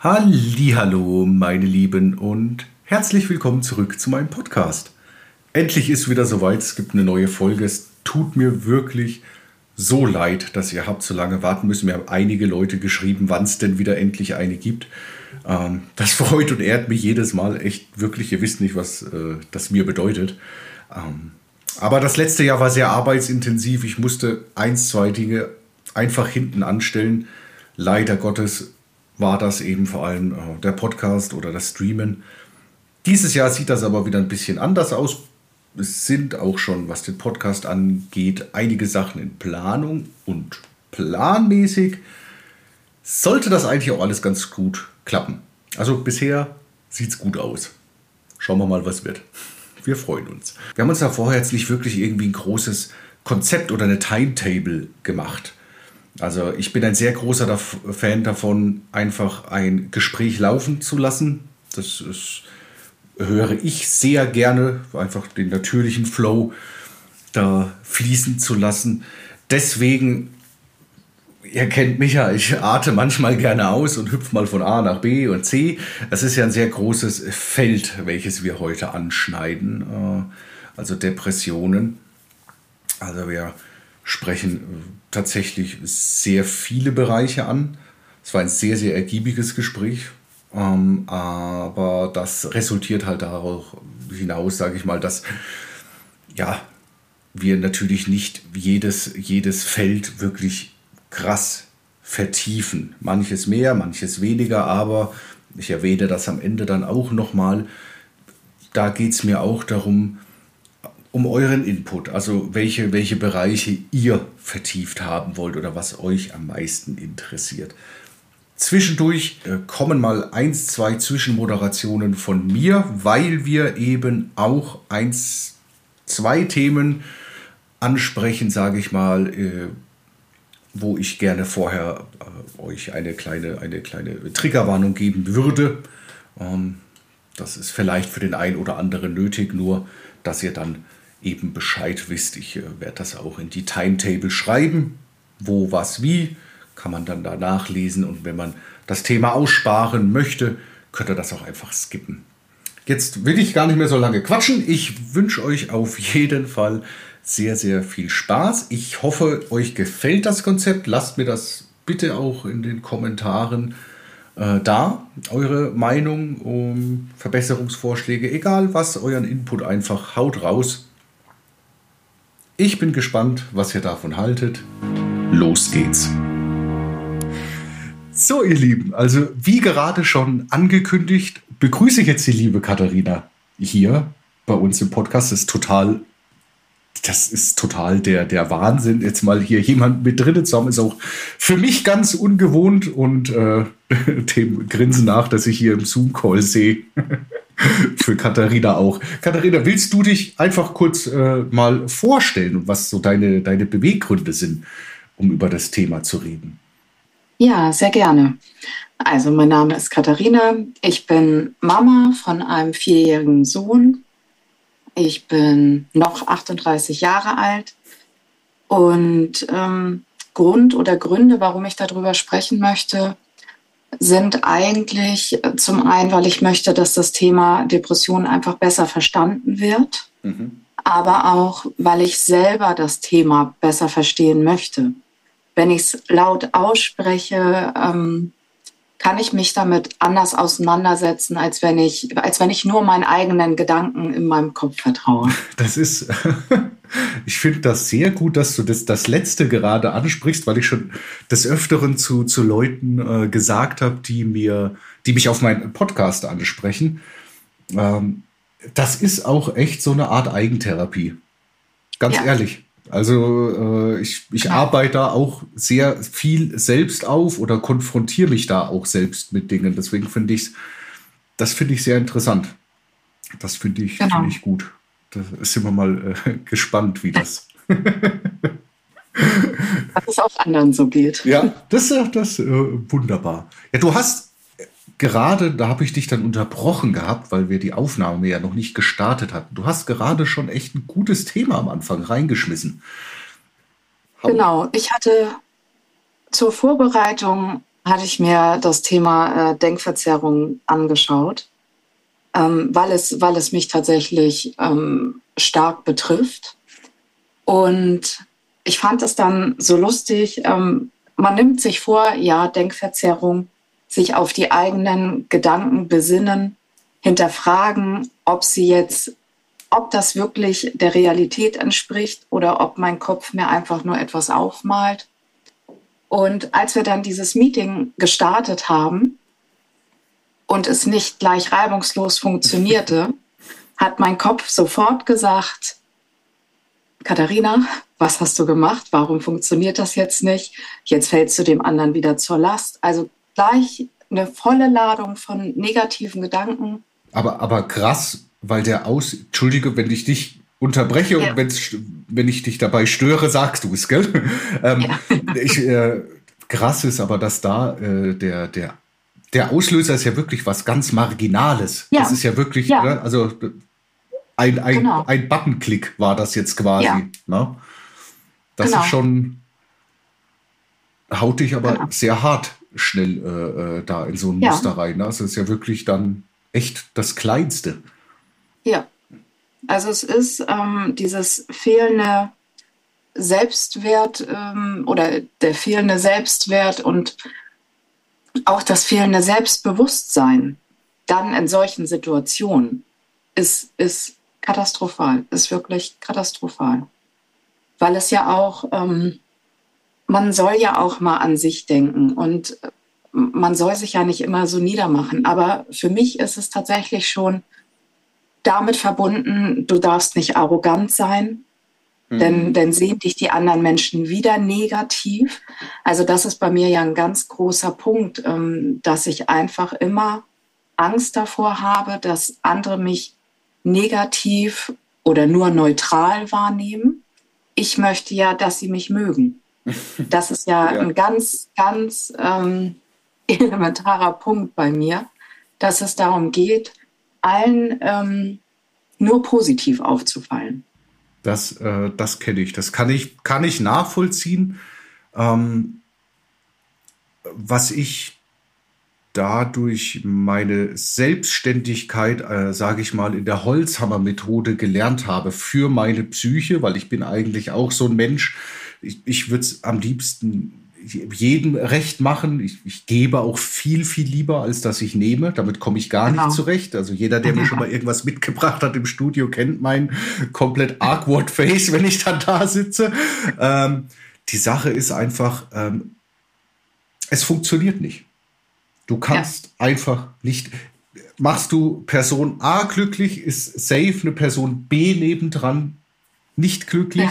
Hallihallo, meine Lieben, und herzlich willkommen zurück zu meinem Podcast. Endlich ist wieder soweit, es gibt eine neue Folge. Es tut mir wirklich so leid, dass ihr habt so lange warten müssen. Mir haben einige Leute geschrieben, wann es denn wieder endlich eine gibt. Das freut und ehrt mich jedes Mal echt wirklich. Ihr wisst nicht, was das mir bedeutet. Aber das letzte Jahr war sehr arbeitsintensiv. Ich musste zwei Dinge einfach hinten anstellen. Leider Gottes war das eben vor allem der Podcast oder das Streamen. Dieses Jahr sieht das aber wieder ein bisschen anders aus. Es sind auch schon, was den Podcast angeht, einige Sachen in Planung und planmäßig sollte das eigentlich auch alles ganz gut klappen. Also bisher sieht es gut aus. Schauen wir mal, was wird. Wir freuen uns. Wir haben uns da vorher jetzt nicht wirklich irgendwie ein großes Konzept oder eine Timetable gemacht. Also ich bin ein sehr großer Fan davon, einfach ein Gespräch laufen zu lassen. Höre ich sehr gerne, einfach den natürlichen Flow da fließen zu lassen. Deswegen, ihr kennt mich ja, ich arte manchmal gerne aus und hüpfe mal von A nach B und C. Es ist ja ein sehr großes Feld, welches wir heute anschneiden, also Depressionen. Also wir sprechen tatsächlich sehr viele Bereiche an. Es war ein sehr, sehr ergiebiges Gespräch, aber das resultiert halt darauf hinaus, sage ich mal, dass ja, wir natürlich nicht jedes Feld wirklich krass vertiefen. Manches mehr, manches weniger, aber ich erwähne das am Ende dann auch nochmal. Da geht es mir auch darum, um euren Input, also welche Bereiche ihr vertieft haben wollt oder was euch am meisten interessiert. Zwischendurch kommen mal 1, 2 Zwischenmoderationen von mir, weil wir eben auch 1, 2 Themen ansprechen, sage ich mal, wo ich gerne vorher euch eine kleine Triggerwarnung geben würde. Das ist vielleicht für den einen oder anderen nötig, nur dass ihr dann eben Bescheid wisst. Ich werde das auch in die Timetable schreiben. Wo, was, wie, kann man dann da nachlesen. Und wenn man das Thema aussparen möchte, könnt ihr das auch einfach skippen. Jetzt will ich gar nicht mehr so lange quatschen. Ich wünsche euch auf jeden Fall sehr, sehr viel Spaß. Ich hoffe, euch gefällt das Konzept. Lasst mir das bitte auch in den Kommentaren da, eure Meinung, Verbesserungsvorschläge, egal was, euren Input einfach haut raus. Ich bin gespannt, was ihr davon haltet. Los geht's. So, ihr Lieben, also wie gerade schon angekündigt, begrüße ich jetzt die liebe Katharina hier bei uns im Podcast. Das ist total der Wahnsinn, jetzt mal hier jemanden mit drin zu haben, ist auch für mich ganz ungewohnt und dem Grinsen nach, dass ich hier im Zoom-Call sehe. Für Katharina auch. Katharina, willst du dich einfach kurz mal vorstellen und was so deine Beweggründe sind, um über das Thema zu reden? Ja, sehr gerne. Also mein Name ist Katharina. Ich bin Mama von einem 4-jährigen Sohn. Ich bin noch 38 Jahre alt und Gründe, warum ich darüber sprechen möchte, sind eigentlich zum einen, weil ich möchte, dass das Thema Depression einfach besser verstanden wird, aber auch, weil ich selber das Thema besser verstehen möchte. Wenn ich es laut ausspreche, kann ich mich damit anders auseinandersetzen, als wenn ich nur meinen eigenen Gedanken in meinem Kopf vertraue. Das ist, ich finde das sehr gut, dass du das Letzte gerade ansprichst, weil ich schon des Öfteren zu Leuten gesagt habe, die mich auf meinen Podcast ansprechen. Das ist auch echt so eine Art Eigentherapie. Ganz ehrlich. Also ich arbeite da auch sehr viel selbst auf oder konfrontiere mich da auch selbst mit Dingen. Deswegen finde ich sehr interessant. Das finde ich gut. Da sind wir mal gespannt, wie das. Dass es auch anderen so geht. Ja, das ist wunderbar. Ja, du hast gerade, da habe ich dich dann unterbrochen gehabt, weil wir die Aufnahme ja noch nicht gestartet hatten. Du hast gerade schon echt ein gutes Thema am Anfang reingeschmissen. Genau, ich hatte zur Vorbereitung hatte ich mir das Thema Denkverzerrung angeschaut, weil es mich tatsächlich stark betrifft. Und ich fand es dann so lustig, man nimmt sich vor, ja, Denkverzerrung, sich auf die eigenen Gedanken besinnen, hinterfragen, ob das wirklich der Realität entspricht oder ob mein Kopf mir einfach nur etwas aufmalt. Und als wir dann dieses Meeting gestartet haben und es nicht gleich reibungslos funktionierte, hat mein Kopf sofort gesagt: Katharina, was hast du gemacht? Warum funktioniert das jetzt nicht? Jetzt fällst du dem anderen wieder zur Last. Also gleich eine volle Ladung von negativen Gedanken. Aber krass, weil Entschuldige, wenn ich dich unterbreche und wenn ich dich dabei störe, sagst du es, gell? Krass ist aber, dass da der Auslöser ist ja wirklich was ganz Marginales. Ja. Das ist ja wirklich, ne? Also ein Buttonklick war das jetzt quasi. Ja. Ne? Das ist schon, haut dich aber sehr hart schnell da in so ein Muster rein. Ne? Also es ist ja wirklich dann echt das Kleinste. Ja, also es ist dieses fehlende Selbstwert oder der fehlende Selbstwert und auch das fehlende Selbstbewusstsein dann in solchen Situationen ist katastrophal, ist wirklich katastrophal. Weil es ja auch, man soll ja auch mal an sich denken und man soll sich ja nicht immer so niedermachen. Aber für mich ist es tatsächlich schon damit verbunden, du darfst nicht arrogant sein, denn sehen dich die anderen Menschen wieder negativ. Also das ist bei mir ja ein ganz großer Punkt, dass ich einfach immer Angst davor habe, dass andere mich negativ oder nur neutral wahrnehmen. Ich möchte ja, dass sie mich mögen. Das ist ja ein ganz, ganz elementarer Punkt bei mir, dass es darum geht, allen nur positiv aufzufallen. Das kenne ich. Das kann ich nachvollziehen. Was ich dadurch meine Selbstständigkeit, sage ich mal, in der Holzhammer-Methode gelernt habe für meine Psyche, weil ich bin eigentlich auch so ein Mensch. Ich würde es am liebsten jedem recht machen. Ich gebe auch viel, viel lieber, als dass ich nehme. Damit komme ich gar nicht zurecht. Also jeder, der mir schon mal irgendwas mitgebracht hat im Studio, kennt mein komplett awkward Face, wenn ich dann da sitze. Die Sache ist einfach, es funktioniert nicht. Du kannst einfach nicht. Machst du Person A glücklich, ist safe eine Person B nebendran nicht glücklich.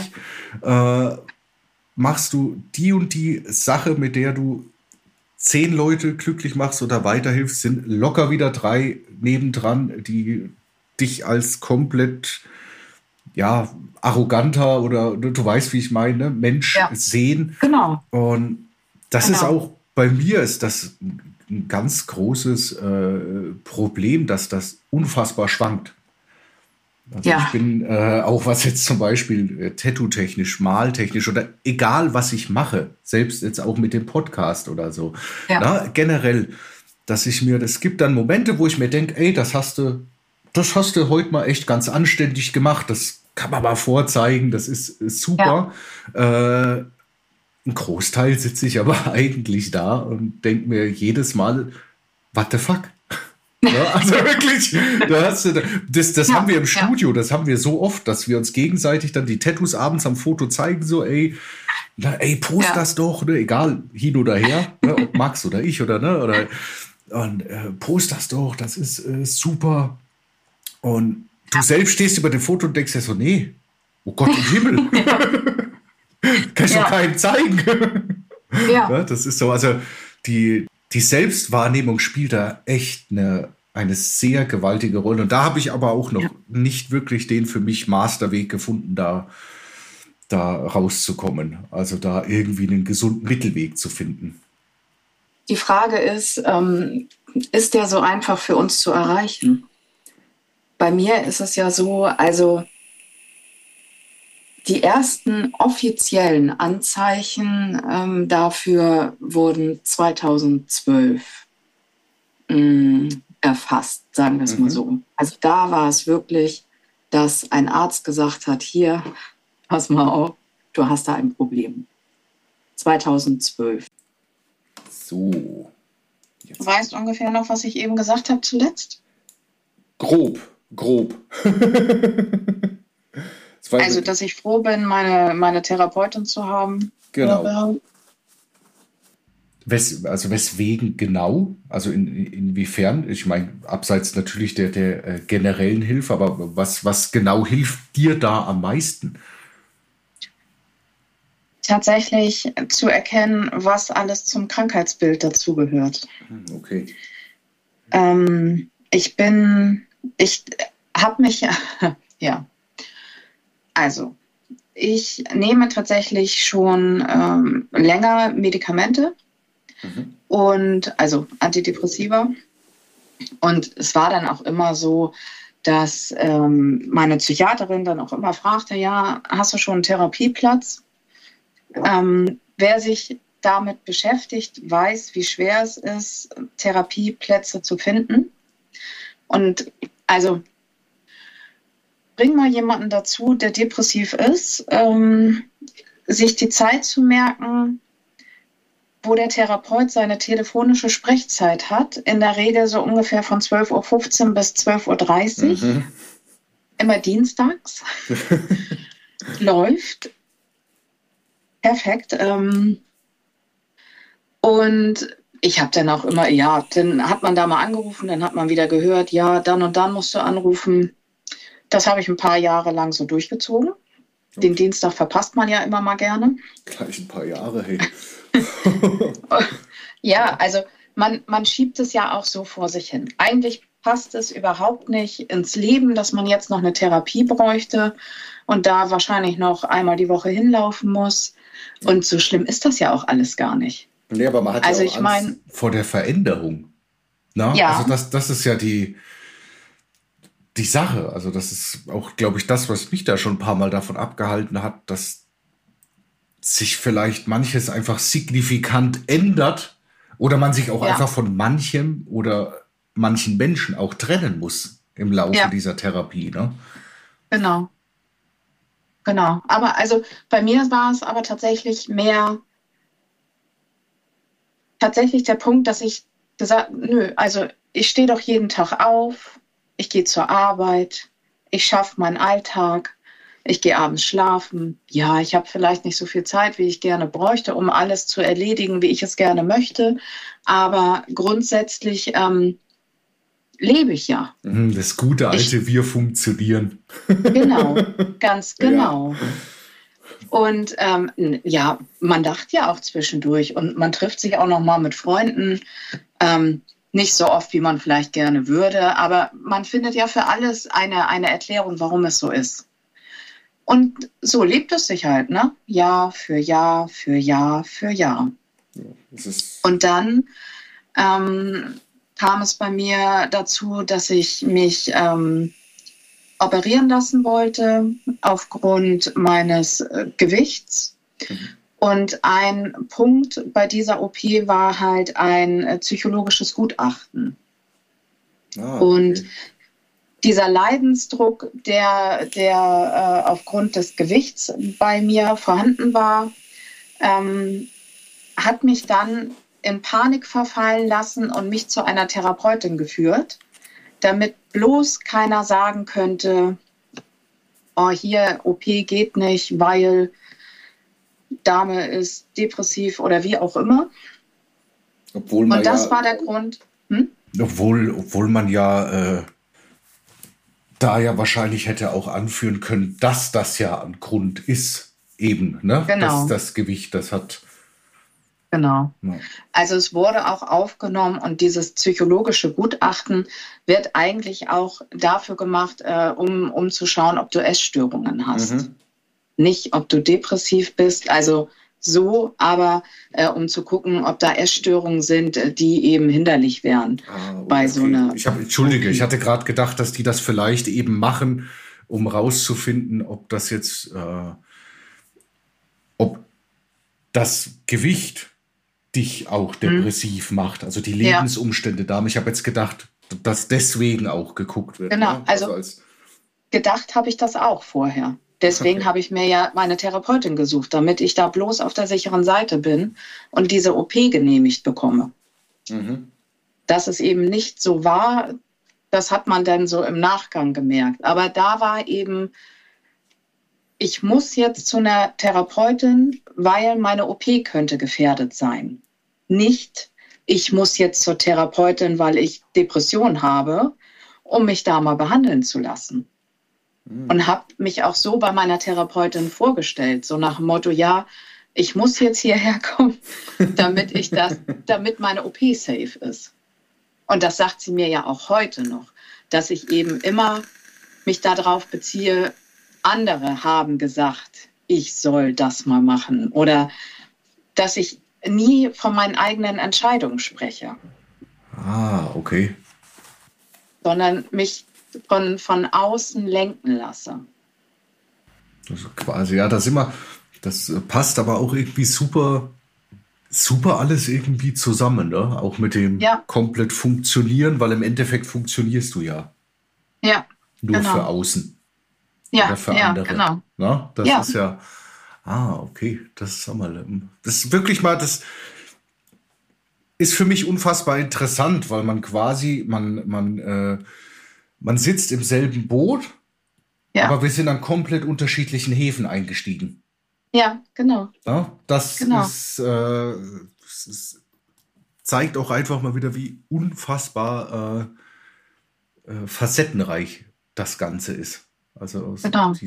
Machst du die und die Sache, mit der du 10 Leute glücklich machst oder weiterhilfst, sind locker wieder 3 nebendran, die dich als komplett arroganter oder du weißt, wie ich meine, Mensch sehen. Genau. Und das ist auch, bei mir ist das ein ganz großes Problem, dass das unfassbar schwankt. Also ich bin auch, was jetzt zum Beispiel Tattoo-technisch, maltechnisch oder egal, was ich mache, selbst jetzt auch mit dem Podcast oder so, generell, dass es gibt dann Momente, wo ich mir denke, ey, das hast du heute mal echt ganz anständig gemacht, das kann man mal vorzeigen, das ist super. Ja. Ein Großteil sitze ich aber eigentlich da und denke mir jedes Mal, what the fuck? Ja, also wirklich, das haben wir im Studio, das haben wir so oft, dass wir uns gegenseitig dann die Tattoos abends am Foto zeigen, so post das doch, ne, egal, hin oder her, ne, ob Max oder ich oder post das doch, das ist super. Und du selbst stehst über dem Foto und denkst ja so, nee, oh Gott im Himmel, kann ich doch keinem zeigen. Ja, das ist so, also die Selbstwahrnehmung spielt da echt eine sehr gewaltige Rolle. Und da habe ich aber auch noch nicht wirklich den für mich Masterweg gefunden, da rauszukommen. Also da irgendwie einen gesunden Mittelweg zu finden. Die Frage ist der so einfach für uns zu erreichen? Bei mir ist es ja so, also Die ersten offiziellen Anzeichen dafür wurden 2012 erfasst, sagen wir es mal so. Also da war es wirklich, dass ein Arzt gesagt hat, hier, pass mal auf, du hast da ein Problem. 2012. So. Jetzt. Du weißt ungefähr noch, was ich eben gesagt habe zuletzt? Grob. Also, dass ich froh bin, meine Therapeutin zu haben. Genau. Also weswegen genau? Also inwiefern? Ich meine, abseits natürlich der generellen Hilfe, aber was genau hilft dir da am meisten? Tatsächlich zu erkennen, was alles zum Krankheitsbild dazugehört. Okay. Ich habe mich, ja, also ich nehme tatsächlich schon länger Medikamente und also Antidepressiva. Und es war dann auch immer so, dass meine Psychiaterin dann auch immer fragte, ja, hast du schon einen Therapieplatz? Wer sich damit beschäftigt, weiß, wie schwer es ist, Therapieplätze zu finden. Und also bring mal jemanden dazu, der depressiv ist, sich die Zeit zu merken, wo der Therapeut seine telefonische Sprechzeit hat, in der Regel so ungefähr von 12:15 Uhr bis 12:30 Uhr, immer dienstags, läuft. Perfekt. Und ich habe dann auch immer, ja, dann hat man da mal angerufen, dann hat man wieder gehört, ja, dann und dann musst du anrufen. Das habe ich ein paar Jahre lang so durchgezogen. Okay. Den Dienstag verpasst man ja immer mal gerne. Gleich ein paar Jahre, hey. Ja, also man schiebt es ja auch so vor sich hin. Eigentlich passt es überhaupt nicht ins Leben, dass man jetzt noch eine Therapie bräuchte und da wahrscheinlich noch einmal die Woche hinlaufen muss. Und so schlimm ist das ja auch alles gar nicht. Nee, aber man hat ja auch Angst vor der Veränderung. Na? Ja. Also das ist ja die Sache. Also das ist auch, glaube ich, das, was mich da schon ein paar Mal davon abgehalten hat, dass sich vielleicht manches einfach signifikant ändert oder man sich auch einfach von manchem oder manchen Menschen auch trennen muss im Laufe dieser Therapie. Ne? Genau. Aber also bei mir war es aber tatsächlich der Punkt, dass ich gesagt, also ich stehe doch jeden Tag auf, ich gehe zur Arbeit, ich schaffe meinen Alltag, ich gehe abends schlafen. Ja, ich habe vielleicht nicht so viel Zeit, wie ich gerne bräuchte, um alles zu erledigen, wie ich es gerne möchte. Aber grundsätzlich lebe ich ja. Das gute alte Wir funktionieren. Genau, ganz genau. Ja. Und man lacht ja auch zwischendurch und man trifft sich auch noch mal mit Freunden. Nicht so oft, wie man vielleicht gerne würde, aber man findet ja für alles eine Erklärung, warum es so ist. Und so lebt es sich halt, ne? Jahr für Jahr für Jahr für Jahr. Ja, und dann kam es bei mir dazu, dass ich mich operieren lassen wollte aufgrund meines Gewichts. Und ein Punkt bei dieser OP war halt ein psychologisches Gutachten. Ah, okay. Und dieser Leidensdruck, der aufgrund des Gewichts bei mir vorhanden war, hat mich dann in Panik verfallen lassen und mich zu einer Therapeutin geführt, damit bloß keiner sagen könnte, oh, hier, OP geht nicht, weil Dame ist depressiv oder wie auch immer. Obwohl man und das war der Grund. Obwohl man ja da ja wahrscheinlich hätte auch anführen können, dass das ja ein Grund ist, eben, ne? Genau. Das Gewicht, das hat. Genau. Ja. Also es wurde auch aufgenommen und dieses psychologische Gutachten wird eigentlich auch dafür gemacht, um zu schauen, ob du Essstörungen hast. Nicht, ob du depressiv bist, also so, aber um zu gucken, ob da Essstörungen sind, die eben hinderlich wären bei so einer. Entschuldige, ich hatte gerade gedacht, dass die das vielleicht eben machen, um rauszufinden, ob das jetzt das Gewicht dich auch depressiv macht, also die Lebensumstände da. Ich habe jetzt gedacht, dass deswegen auch geguckt wird. Genau, Ne? also gedacht habe ich das auch vorher. Deswegen habe ich mir ja meine Therapeutin gesucht, damit ich da bloß auf der sicheren Seite bin und diese OP genehmigt bekomme. Dass es eben nicht so war, das hat man dann so im Nachgang gemerkt. Aber da war eben, ich muss jetzt zu einer Therapeutin, weil meine OP könnte gefährdet sein. Nicht, ich muss jetzt zur Therapeutin, weil ich Depression habe, um mich da mal behandeln zu lassen. Und habe mich auch so bei meiner Therapeutin vorgestellt, so nach dem Motto, ja, ich muss jetzt hierher kommen, damit meine OP safe ist. Und das sagt sie mir ja auch heute noch, dass ich eben immer mich darauf beziehe, andere haben gesagt, ich soll das mal machen. Oder dass ich nie von meinen eigenen Entscheidungen spreche. Okay. Sondern mich von außen lenken lasse. Also quasi, ja, das passt aber auch irgendwie super alles irgendwie zusammen, ne? Auch mit dem komplett funktionieren, weil im Endeffekt funktionierst du ja. Ja. Nur für außen. Ja, oder für andere. Genau. Na, das ist ja, okay, das ist das ist wirklich mal, das ist für mich unfassbar interessant, weil man quasi, man sitzt im selben Boot, aber wir sind an komplett unterschiedlichen Häfen eingestiegen. Ja, genau. Ja, das zeigt auch einfach mal wieder, wie unfassbar facettenreich das Ganze ist. Also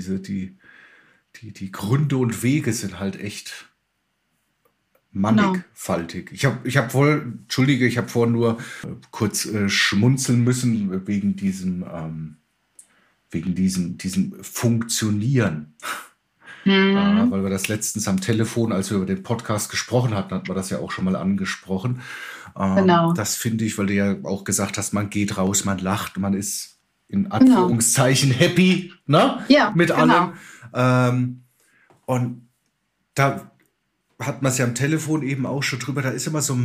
die Gründe und Wege sind halt echt mannigfaltig. Ich habe vorhin nur kurz schmunzeln müssen wegen diesem Funktionieren. Weil wir das letztens am Telefon, als wir über den Podcast gesprochen hatten, hat man das ja auch schon mal angesprochen. Das finde ich, weil du ja auch gesagt hast, man geht raus, man lacht, man ist in Anführungszeichen happy, ne? Ja, mit allem. Und da hat man es ja am Telefon eben auch schon drüber, da ist immer so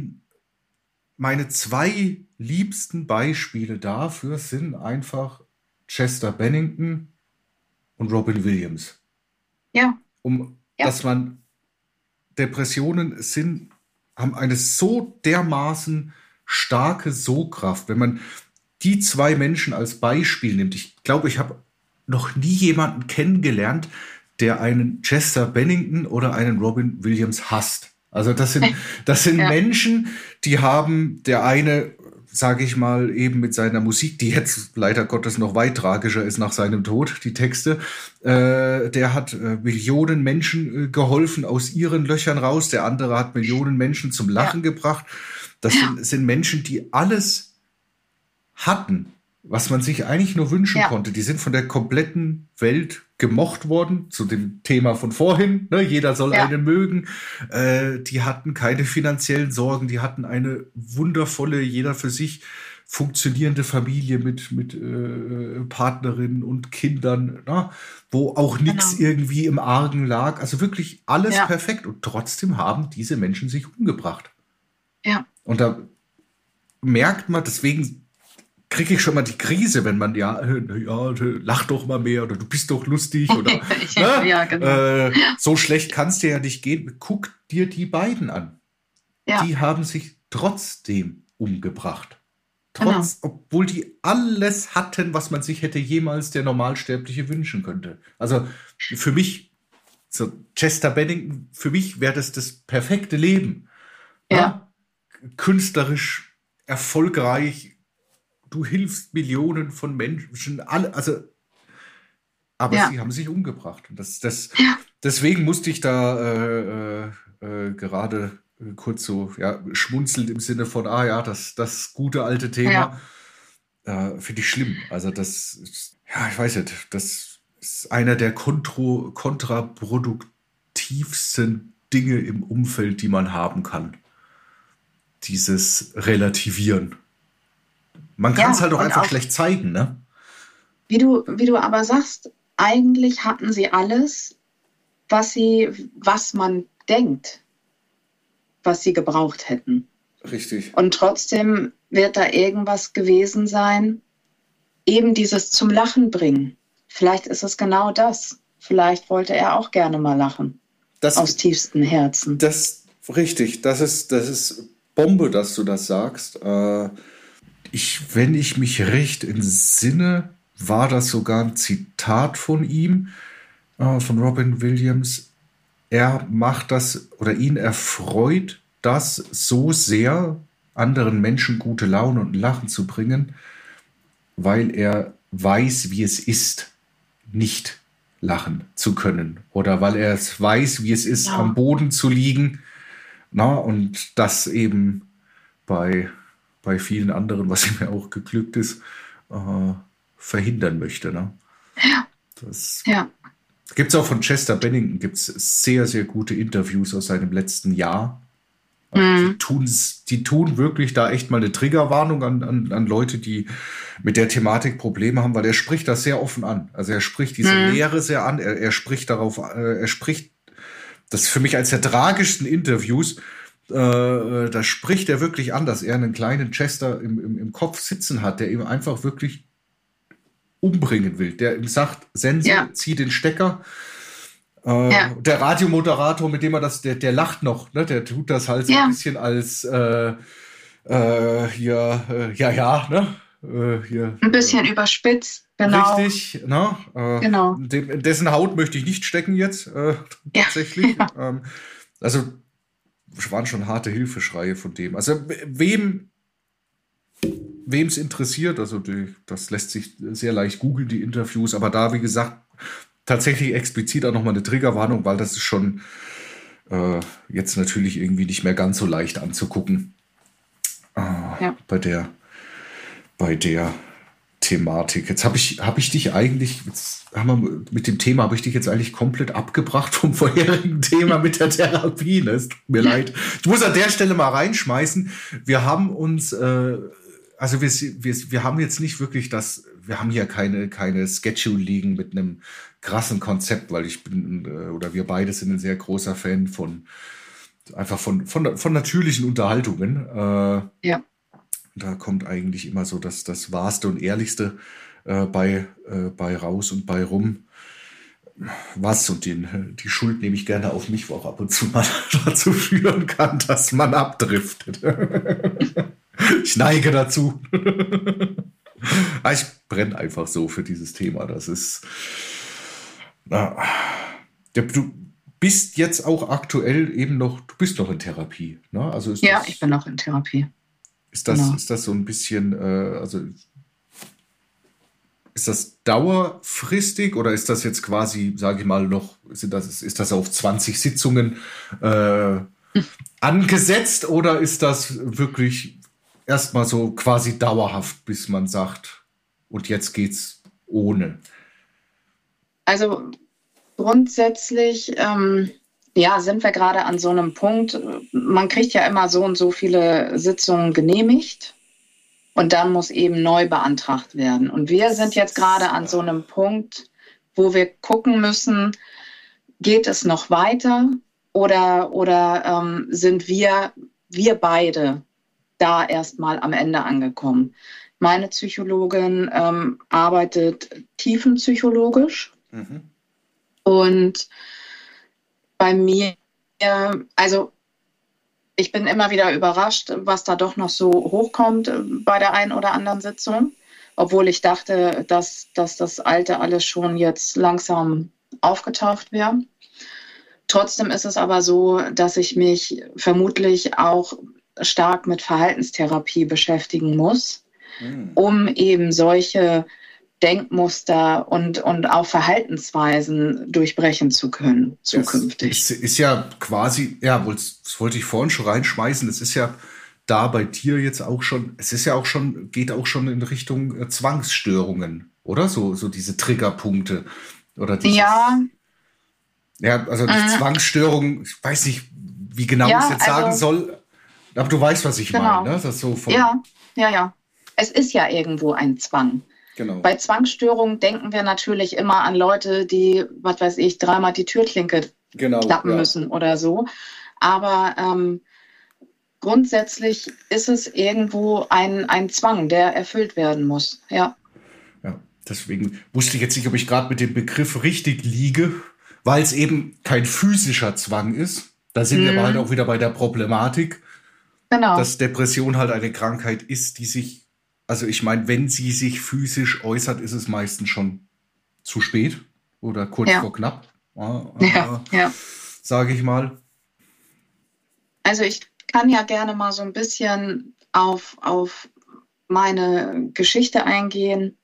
meine zwei liebsten Beispiele dafür sind einfach Chester Bennington und Robin Williams. Ja. Dass man Depressionen haben eine so dermaßen starke Sogkraft, wenn man die zwei Menschen als Beispiel nimmt. Ich glaube, ich habe noch nie jemanden kennengelernt, der einen Chester Bennington oder einen Robin Williams hasst. Also das sind Menschen, die haben, der eine, sage ich mal, eben mit seiner Musik, die jetzt leider Gottes noch weit tragischer ist nach seinem Tod, die Texte, der hat Millionen Menschen geholfen aus ihren Löchern raus, der andere hat Millionen Menschen zum Lachen gebracht. Das sind Menschen, die alles hatten, was man sich eigentlich nur wünschen konnte. Die sind von der kompletten Welt gemocht worden, zu dem Thema von vorhin, ne? Jeder soll einen mögen. Die hatten keine finanziellen Sorgen, die hatten eine wundervolle, jeder für sich funktionierende Familie mit Partnerinnen und Kindern, ne? Wo auch nichts irgendwie im Argen lag. Also wirklich alles perfekt. Und trotzdem haben diese Menschen sich umgebracht. Ja. Und da merkt man, deswegen kriege ich schon mal die Krise, wenn man lach doch mal mehr oder du bist doch lustig oder genau. So schlecht kann es dir ja nicht gehen. Guck dir die beiden an. Ja. Die haben sich trotzdem umgebracht. Obwohl die alles hatten, was man sich hätte jemals der Normalsterbliche wünschen könnte. Also für mich, so Chester Bennington, für mich wäre das perfekte Leben. Ja. Künstlerisch, erfolgreich, du hilfst Millionen von Menschen, aber sie haben sich umgebracht. Und deswegen musste ich da gerade kurz so schmunzeln im Sinne von, das gute alte Thema. Finde ich schlimm. Also ich weiß nicht, das ist einer der kontraproduktivsten Dinge im Umfeld, die man haben kann. Dieses Relativieren. Man kann es halt auch einfach schlecht zeigen, ne? Wie du aber sagst, eigentlich hatten sie alles, was man denkt, was sie gebraucht hätten. Richtig. Und trotzdem wird da irgendwas gewesen sein, eben dieses zum Lachen bringen. Vielleicht ist es genau das. Vielleicht wollte er auch gerne mal lachen. Aus tiefstem Herzen. Richtig. Das ist Bombe, dass du das sagst. Wenn ich mich recht entsinne, war das sogar ein Zitat von ihm, von Robin Williams. Er macht das oder ihn erfreut das so sehr, anderen Menschen gute Laune und Lachen zu bringen, weil er weiß, wie es ist, nicht lachen zu können. Oder weil er es weiß, wie es ist, am Boden zu liegen. Und das eben bei vielen anderen, was ihm ja auch geglückt ist, verhindern möchte. Ne? Ja. Gibt es auch von Chester Bennington, gibt es sehr, sehr gute Interviews aus seinem letzten Jahr. Die tun wirklich da echt mal eine Triggerwarnung an Leute, die mit der Thematik Probleme haben, weil er spricht das sehr offen an. Also er spricht diese Lehre sehr an, er spricht darauf, er spricht das für mich als der tragischsten Interviews, da spricht er wirklich an, dass er einen kleinen Chester im Kopf sitzen hat, der ihm einfach wirklich umbringen will. Der ihm sagt, Sense, zieh den Stecker. Der Radiomoderator, mit dem er der lacht noch, ne? Der tut das halt so ein bisschen als ne? Ein bisschen überspitzt, genau. Richtig, ne? Genau. In dessen Haut möchte ich nicht stecken jetzt, tatsächlich. Also, es waren schon harte Hilfeschreie von dem. Also, wem es interessiert, also das lässt sich sehr leicht googeln, die Interviews, aber da, wie gesagt, tatsächlich explizit auch nochmal eine Triggerwarnung, weil das ist schon jetzt natürlich irgendwie nicht mehr ganz so leicht anzugucken bei der Thematik. Jetzt habe ich dich eigentlich, mit dem Thema habe ich dich jetzt eigentlich komplett abgebracht vom vorherigen Thema mit der Therapie. Ne? Es tut mir leid. Ich muss an der Stelle mal reinschmeißen. Wir haben uns also wir haben jetzt nicht wirklich wir haben hier keine Schedule liegen mit einem krassen Konzept, weil wir beide sind ein sehr großer Fan von natürlichen Unterhaltungen. Da kommt eigentlich immer so das Wahrste und Ehrlichste bei raus und bei rum. Und die Schuld nehme ich gerne auf mich, wo auch ab und zu mal dazu führen kann, dass man abdriftet. Ich neige dazu. Ich brenne einfach so für dieses Thema. Das ist. Du bist jetzt auch aktuell eben noch, du bist noch in Therapie. Ne? Also ich bin noch in Therapie. Ist das so ein bisschen, ist das dauerfristig oder ist das jetzt quasi, sage ich mal, noch, ist das auf 20 Sitzungen angesetzt oder ist das wirklich erstmal so quasi dauerhaft, bis man sagt, und jetzt geht's ohne? Also grundsätzlich, sind wir gerade an so einem Punkt. Man kriegt ja immer so und so viele Sitzungen genehmigt und dann muss eben neu beantragt werden. Und wir sind jetzt gerade an so einem Punkt, wo wir gucken müssen, geht es noch weiter oder sind wir beide da erstmal am Ende angekommen. Meine Psychologin arbeitet tiefenpsychologisch und bei mir, also ich bin immer wieder überrascht, was da doch noch so hochkommt bei der einen oder anderen Sitzung, obwohl ich dachte, dass das Alte alles schon jetzt langsam aufgetaucht wäre. Trotzdem ist es aber so, dass ich mich vermutlich auch stark mit Verhaltenstherapie beschäftigen muss, um eben solche Denkmuster und auch Verhaltensweisen durchbrechen zu können zukünftig. Es ist ja quasi, das wollte ich vorhin schon reinschmeißen, es ist ja da bei dir jetzt auch schon, geht auch schon in Richtung Zwangsstörungen, oder? So diese Triggerpunkte. Oder dieses, also die Zwangsstörung, ich weiß nicht, wie genau ich es jetzt sagen soll, aber du weißt, was ich meine. Ne? Das ist so Ja. Es ist ja irgendwo ein Zwang. Genau. Bei Zwangsstörungen denken wir natürlich immer an Leute, die, was weiß ich, dreimal die Türklinke Genau, klappen ja. müssen oder so. Aber grundsätzlich ist es irgendwo ein Zwang, der erfüllt werden muss. Ja. Ja, deswegen wusste ich jetzt nicht, ob ich gerade mit dem Begriff richtig liege, weil es eben kein physischer Zwang ist. Da sind wir aber halt auch wieder bei der Problematik, Genau. dass Depression halt eine Krankheit ist, die sich, also ich meine, wenn sie sich physisch äußert, ist es meistens schon zu spät oder kurz Ja. vor knapp, Ja. Ja. sage ich mal. Also ich kann ja gerne mal so ein bisschen auf meine Geschichte eingehen.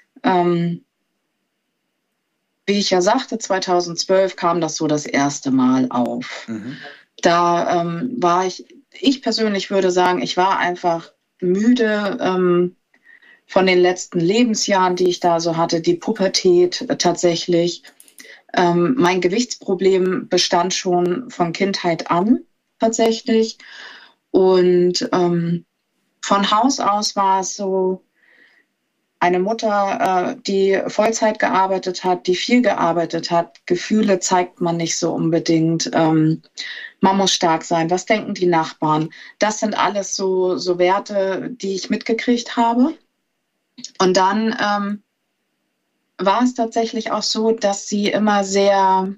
Wie ich ja sagte, 2012 kam das so das erste Mal auf. Da war ich persönlich würde sagen, ich war einfach müde von den letzten Lebensjahren, die ich da so hatte, die Pubertät tatsächlich. Mein Gewichtsproblem bestand schon von Kindheit an tatsächlich. Und von Haus aus war es so, eine Mutter, die Vollzeit gearbeitet hat, die viel gearbeitet hat. Gefühle zeigt man nicht so unbedingt. Man muss stark sein. Was denken die Nachbarn? Das sind alles so Werte, die ich mitgekriegt habe. Und dann war es tatsächlich auch so, dass sie immer sehr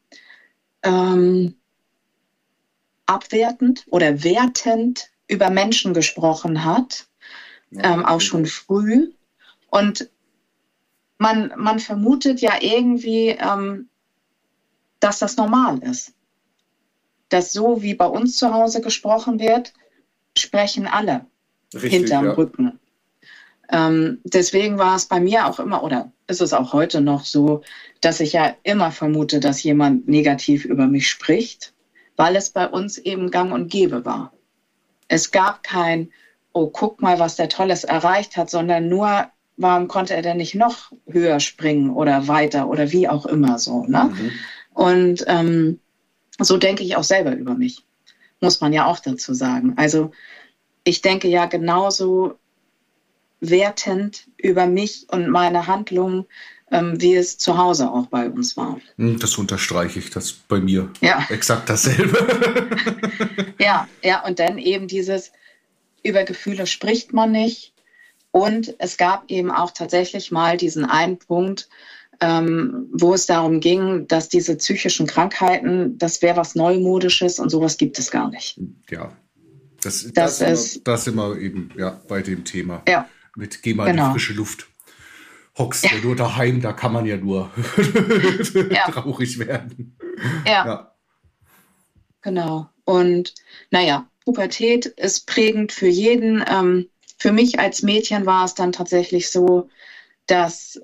abwertend oder wertend über Menschen gesprochen hat, auch schon früh. Und man vermutet ja irgendwie, dass das normal ist. Dass so wie bei uns zu Hause gesprochen wird, sprechen alle hinterm Rücken. Deswegen war es bei mir auch immer, oder ist es auch heute noch so, dass ich ja immer vermute, dass jemand negativ über mich spricht, weil es bei uns eben gang und gäbe war. Es gab kein, oh, guck mal, was der Tolles erreicht hat, sondern nur, warum konnte er denn nicht noch höher springen oder weiter oder wie auch immer so. Ne? Und so denke ich auch selber über mich, muss man ja auch dazu sagen. Also ich denke ja genauso wertend über mich und meine Handlungen, wie es zu Hause auch bei uns war. Das unterstreiche ich, das bei mir Ja. exakt dasselbe. Ja, und dann eben dieses, über Gefühle spricht man nicht. Und es gab eben auch tatsächlich mal diesen einen Punkt, wo es darum ging, dass diese psychischen Krankheiten, das wäre was Neumodisches und sowas gibt es gar nicht. Ja, das immer eben ja, bei dem Thema. Ja. Mit geh mal in die frische Luft. Hockst ja nur daheim, da kann man ja nur traurig werden. Ja. Genau. Und naja, Pubertät ist prägend für jeden. Für mich als Mädchen war es dann tatsächlich so, dass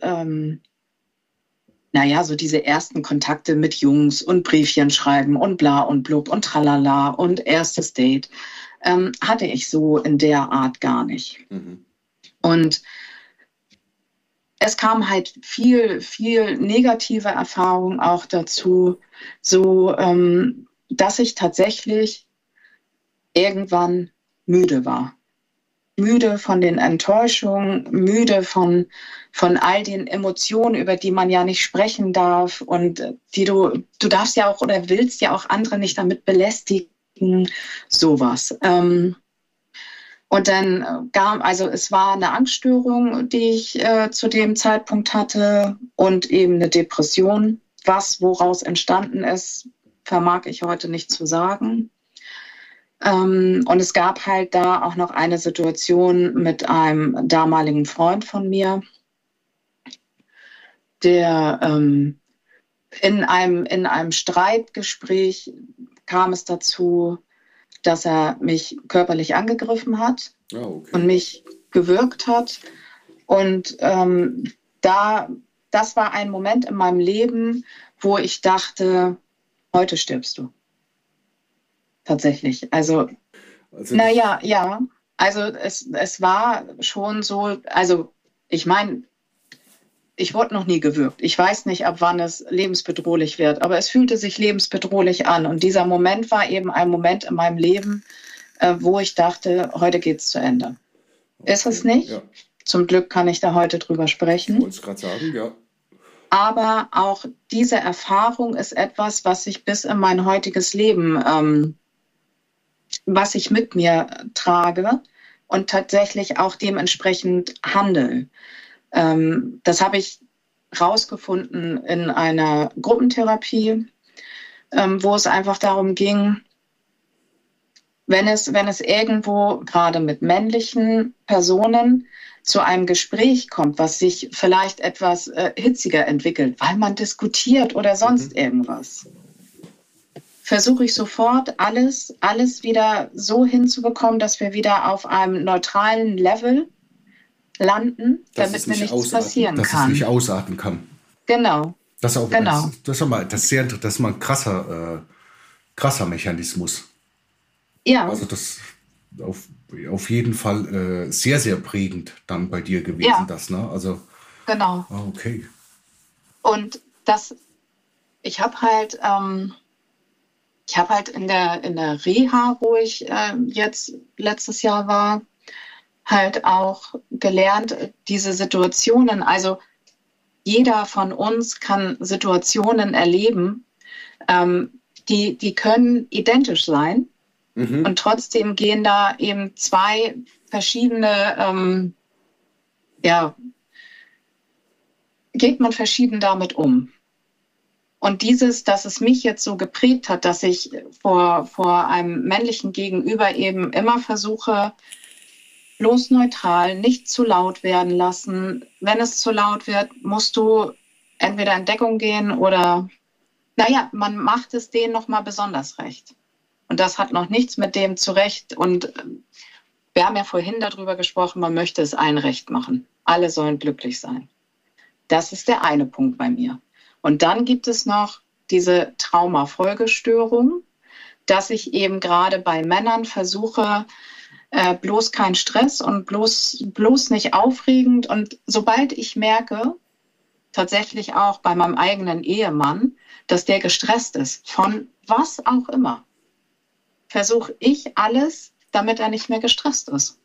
so diese ersten Kontakte mit Jungs und Briefchen schreiben und bla und blub und tralala und erstes Date hatte ich so in der Art gar nicht. Und es kam halt viel negative Erfahrung auch dazu, so dass ich tatsächlich irgendwann müde war. Müde von den Enttäuschungen, müde von all den Emotionen, über die man ja nicht sprechen darf und die du darfst ja auch oder willst ja auch andere nicht damit belästigen, sowas. Und dann es war eine Angststörung, die ich zu dem Zeitpunkt hatte und eben eine Depression. Woraus entstanden ist, vermag ich heute nicht zu sagen. Und es gab halt da auch noch eine Situation mit einem damaligen Freund von mir, der in einem Streitgespräch kam es dazu, dass er mich körperlich angegriffen hat und mich gewürgt hat. Und das war ein Moment in meinem Leben, wo ich dachte, heute stirbst du. Tatsächlich. Also ja. Also es war schon so, also ich meine, ich wurde noch nie gewürgt. Ich weiß nicht, ab wann es lebensbedrohlich wird, aber es fühlte sich lebensbedrohlich an. Und dieser Moment war eben ein Moment in meinem Leben, wo ich dachte, heute geht's zu Ende. Okay, ist es nicht? Ja. Zum Glück kann ich da heute drüber sprechen. Ich wollte es gerade sagen, ja. Aber auch diese Erfahrung ist etwas, was ich bis in mein heutiges Leben, was ich mit mir trage und tatsächlich auch dementsprechend handle. Das habe ich rausgefunden in einer Gruppentherapie, wo es einfach darum ging, wenn es irgendwo gerade mit männlichen Personen zu einem Gespräch kommt, was sich vielleicht etwas hitziger entwickelt, weil man diskutiert oder sonst irgendwas, versuche ich sofort alles wieder so hinzubekommen, dass wir wieder auf einem neutralen Level landen, damit mir nichts passieren kann. Dass es nicht ausarten kann. Genau. Das ist auch, Genau. das ist mal ein krasser Mechanismus. Ja. Also das auf jeden Fall sehr, sehr prägend dann bei dir gewesen, das, ne? Also, genau. Okay. Und ich habe halt in der Reha, wo ich jetzt letztes Jahr war, halt auch gelernt, diese Situationen, also jeder von uns kann Situationen erleben, die können identisch sein. Und trotzdem gehen da eben zwei verschiedene, geht man verschieden damit um. Und dass es mich jetzt so geprägt hat, dass ich vor einem männlichen Gegenüber eben immer versuche, bloß neutral, nicht zu laut werden lassen. Wenn es zu laut wird, musst du entweder in Deckung gehen oder, man macht es denen nochmal besonders recht. Und das hat noch nichts mit dem zurecht. Und wir haben ja vorhin darüber gesprochen, man möchte es allen recht machen. Alle sollen glücklich sein. Das ist der eine Punkt bei mir. Und dann gibt es noch diese Traumafolgestörung, dass ich eben gerade bei Männern versuche, bloß kein Stress und bloß nicht aufregend. Und sobald ich merke, tatsächlich auch bei meinem eigenen Ehemann, dass der gestresst ist, von was auch immer, versuche ich alles, damit er nicht mehr gestresst ist.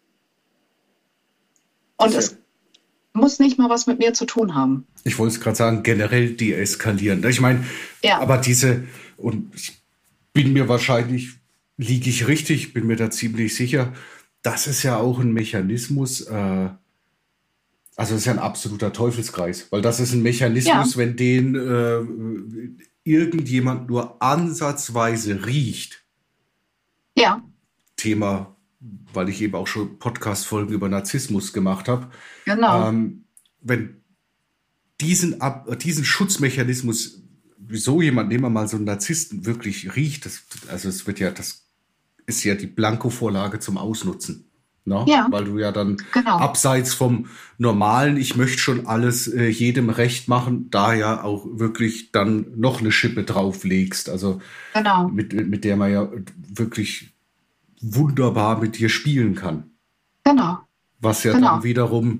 Und es muss nicht mal was mit mir zu tun haben. Ich wollte es gerade sagen, generell deeskalieren. Ich meine, aber und ich bin mir wahrscheinlich, liege ich richtig, bin mir da ziemlich sicher, das ist ja auch ein Mechanismus, also das ist ja ein absoluter Teufelskreis, weil das ist ein Mechanismus, wenn den irgendjemand nur ansatzweise riecht. Ja. Thema, weil ich eben auch schon Podcast-Folgen über Narzissmus gemacht habe. Genau. Wenn diesen Schutzmechanismus, wieso jemand, nehmen wir mal so einen Narzissten, wirklich riecht, das ist ja die Blankovorlage zum Ausnutzen. Ne? Ja. Weil du ja dann abseits vom Normalen, ich möchte schon alles jedem recht machen, da ja auch wirklich dann noch eine Schippe drauflegst. Also mit der man ja wirklich wunderbar mit dir spielen kann. Genau. Was ja dann wiederum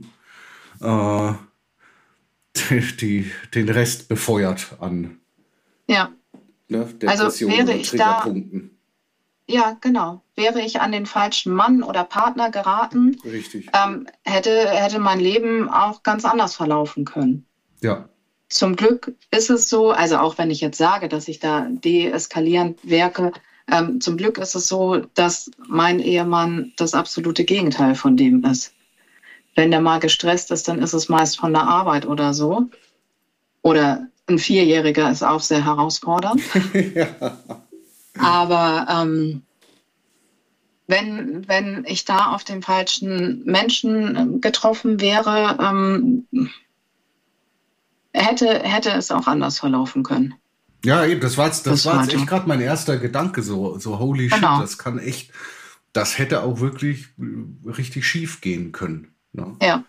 den Rest befeuert an Depressionen und Triggerpunkten. Ja, genau. Wäre ich an den falschen Mann oder Partner geraten, richtig. Hätte mein Leben auch ganz anders verlaufen können. Ja. Zum Glück ist es so, also auch wenn ich jetzt sage, dass ich da deeskalierend wirke, zum Glück ist es so, dass mein Ehemann das absolute Gegenteil von dem ist. Wenn der mal gestresst ist, dann ist es meist von der Arbeit oder so. Oder ein Vierjähriger ist auch sehr herausfordernd. Ja. Aber wenn ich da auf den falschen Menschen getroffen wäre, hätte es auch anders verlaufen können. Ja, eben, das war jetzt echt gerade mein erster Gedanke, so holy shit, das hätte auch wirklich richtig schief gehen können. Ne? Ja.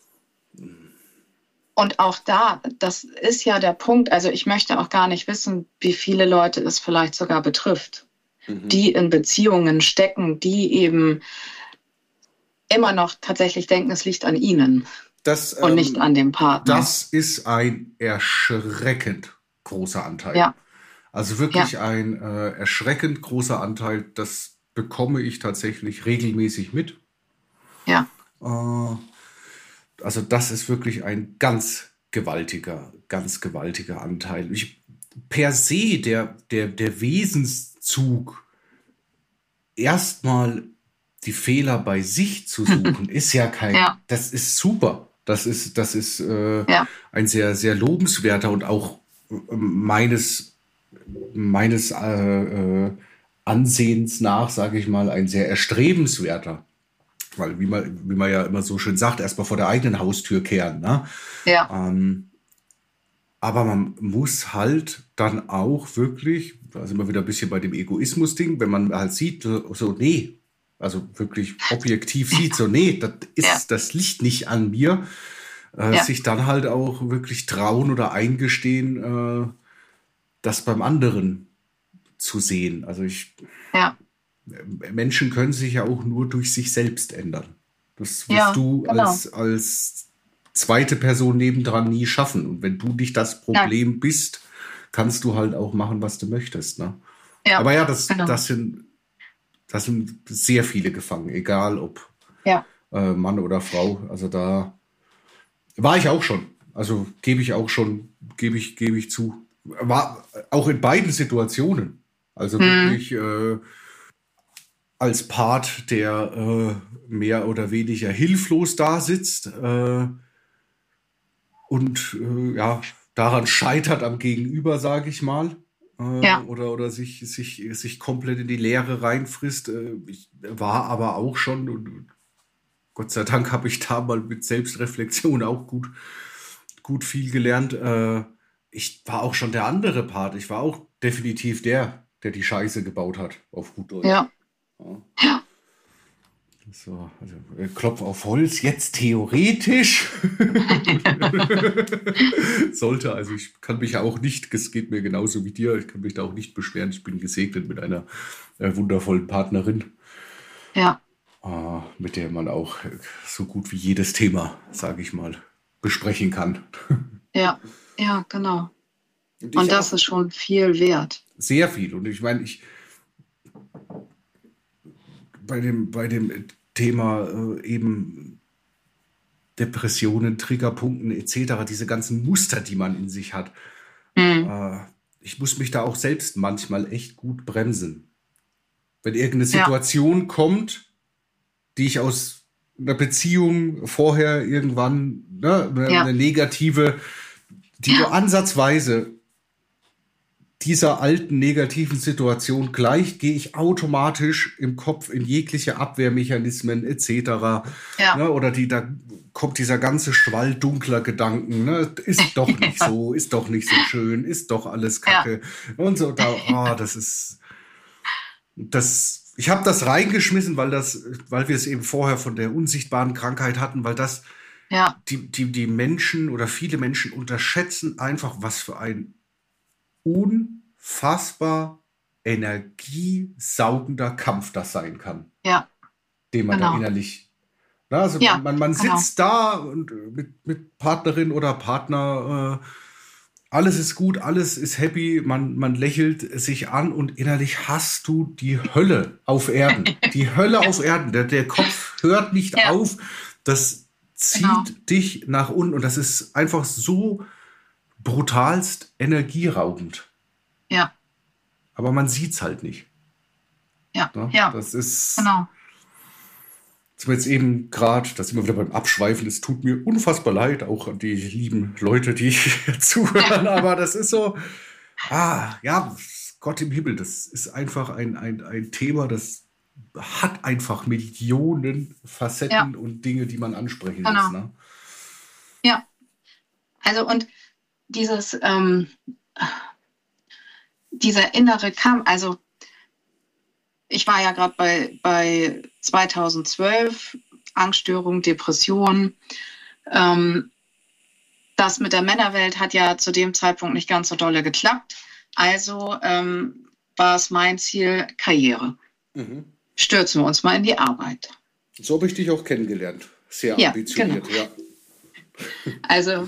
Und auch das ist ja der Punkt, also ich möchte auch gar nicht wissen, wie viele Leute es vielleicht sogar betrifft, die in Beziehungen stecken, die eben immer noch tatsächlich denken, es liegt an ihnen und nicht an dem Partner. Das ist ein erschreckend großer Anteil. Ja. Also wirklich ein erschreckend großer Anteil, das bekomme ich tatsächlich regelmäßig mit. Ja. Also das ist wirklich ein ganz, ganz gewaltiger Anteil. Per se, der Wesenszug, erstmal die Fehler bei sich zu suchen, ist ja das ist super. Das ist ein sehr, sehr lobenswerter und auch meines Ansehens nach, sage ich mal, ein sehr erstrebenswerter. Weil, wie man ja immer so schön sagt, erstmal vor der eigenen Haustür kehren. Ne? Ja. Aber man muss halt dann auch wirklich, da sind wir wieder ein bisschen bei dem Egoismus-Ding, wenn man halt sieht, so, nee, also wirklich objektiv sieht, so, nee, das liegt nicht an mir, sich dann halt auch wirklich trauen oder eingestehen, das beim anderen zu sehen. Also Menschen können sich ja auch nur durch sich selbst ändern. Das wirst du als zweite Person nebendran nie schaffen. Und wenn du nicht das Problem bist, kannst du halt auch machen, was du möchtest. Ne? Ja, aber ja, das sind sehr viele gefangen, egal ob Mann oder Frau. Also da war ich auch schon. Also gebe ich zu. War auch in beiden Situationen. Also wirklich als Part, der mehr oder weniger hilflos da sitzt und daran scheitert am Gegenüber, sage ich mal. Oder sich komplett in die Leere reinfrisst. Ich war aber auch schon, und Gott sei Dank habe ich da mal mit Selbstreflexion auch gut viel gelernt. Ich war auch schon der andere Part. Ich war auch definitiv der die Scheiße gebaut hat, auf gut Deutsch. Ja. So, also Klopf auf Holz, jetzt theoretisch. Also ich kann mich auch nicht, es geht mir genauso wie dir, ich kann mich da auch nicht beschweren. Ich bin gesegnet mit einer wundervollen Partnerin. Ja. Mit der man auch so gut wie jedes Thema, sage ich mal, besprechen kann. Ja, genau. Und das ist schon viel wert. Sehr viel. Und ich meine, bei dem Thema eben Depressionen, Triggerpunkten etc., diese ganzen Muster, die man in sich hat, ich muss mich da auch selbst manchmal echt gut bremsen. Wenn irgendeine Situation kommt, die ich aus einer Beziehung vorher irgendwann, eine negative, die nur ansatzweise dieser alten negativen Situation gleicht, gehe ich automatisch im Kopf in jegliche Abwehrmechanismen etc. Oder da kommt dieser ganze Schwall dunkler Gedanken. Ne? Ist doch nicht so, ist doch nicht so schön, ist doch alles Kacke. Und so, ich habe das reingeschmissen, weil wir es eben vorher von der unsichtbaren Krankheit hatten, weil das die Menschen oder viele Menschen unterschätzen einfach, was für ein unfassbar energiesaugender Kampf das sein kann. Ja. Den man da innerlich. Also man sitzt da und mit Partnerin oder Partner, alles ist gut, alles ist happy, man lächelt sich an und innerlich hast du die Hölle auf Erden. Die Hölle auf Erden. Der Kopf hört nicht auf. Das zieht dich nach unten und das ist einfach so brutalst energieraubend. Ja. Aber man sieht es halt nicht. Ja. Das ist. Genau. Das wir jetzt eben gerade, da sind wir wieder beim Abschweifen. Es tut mir unfassbar leid, auch an die lieben Leute, die zuhören. Aber das ist so. Gott im Himmel. Das ist einfach ein Thema, das hat einfach Millionen Facetten und Dinge, die man ansprechen muss. Ne? Ja. Also und dieser innere Kampf, also ich war ja gerade bei 2012, Angststörung, Depression. Das mit der Männerwelt hat ja zu dem Zeitpunkt nicht ganz so dolle geklappt. Also war es mein Ziel, Karriere. Stürzen wir uns mal in die Arbeit. So habe ich dich auch kennengelernt. Sehr ambitioniert, genau. Also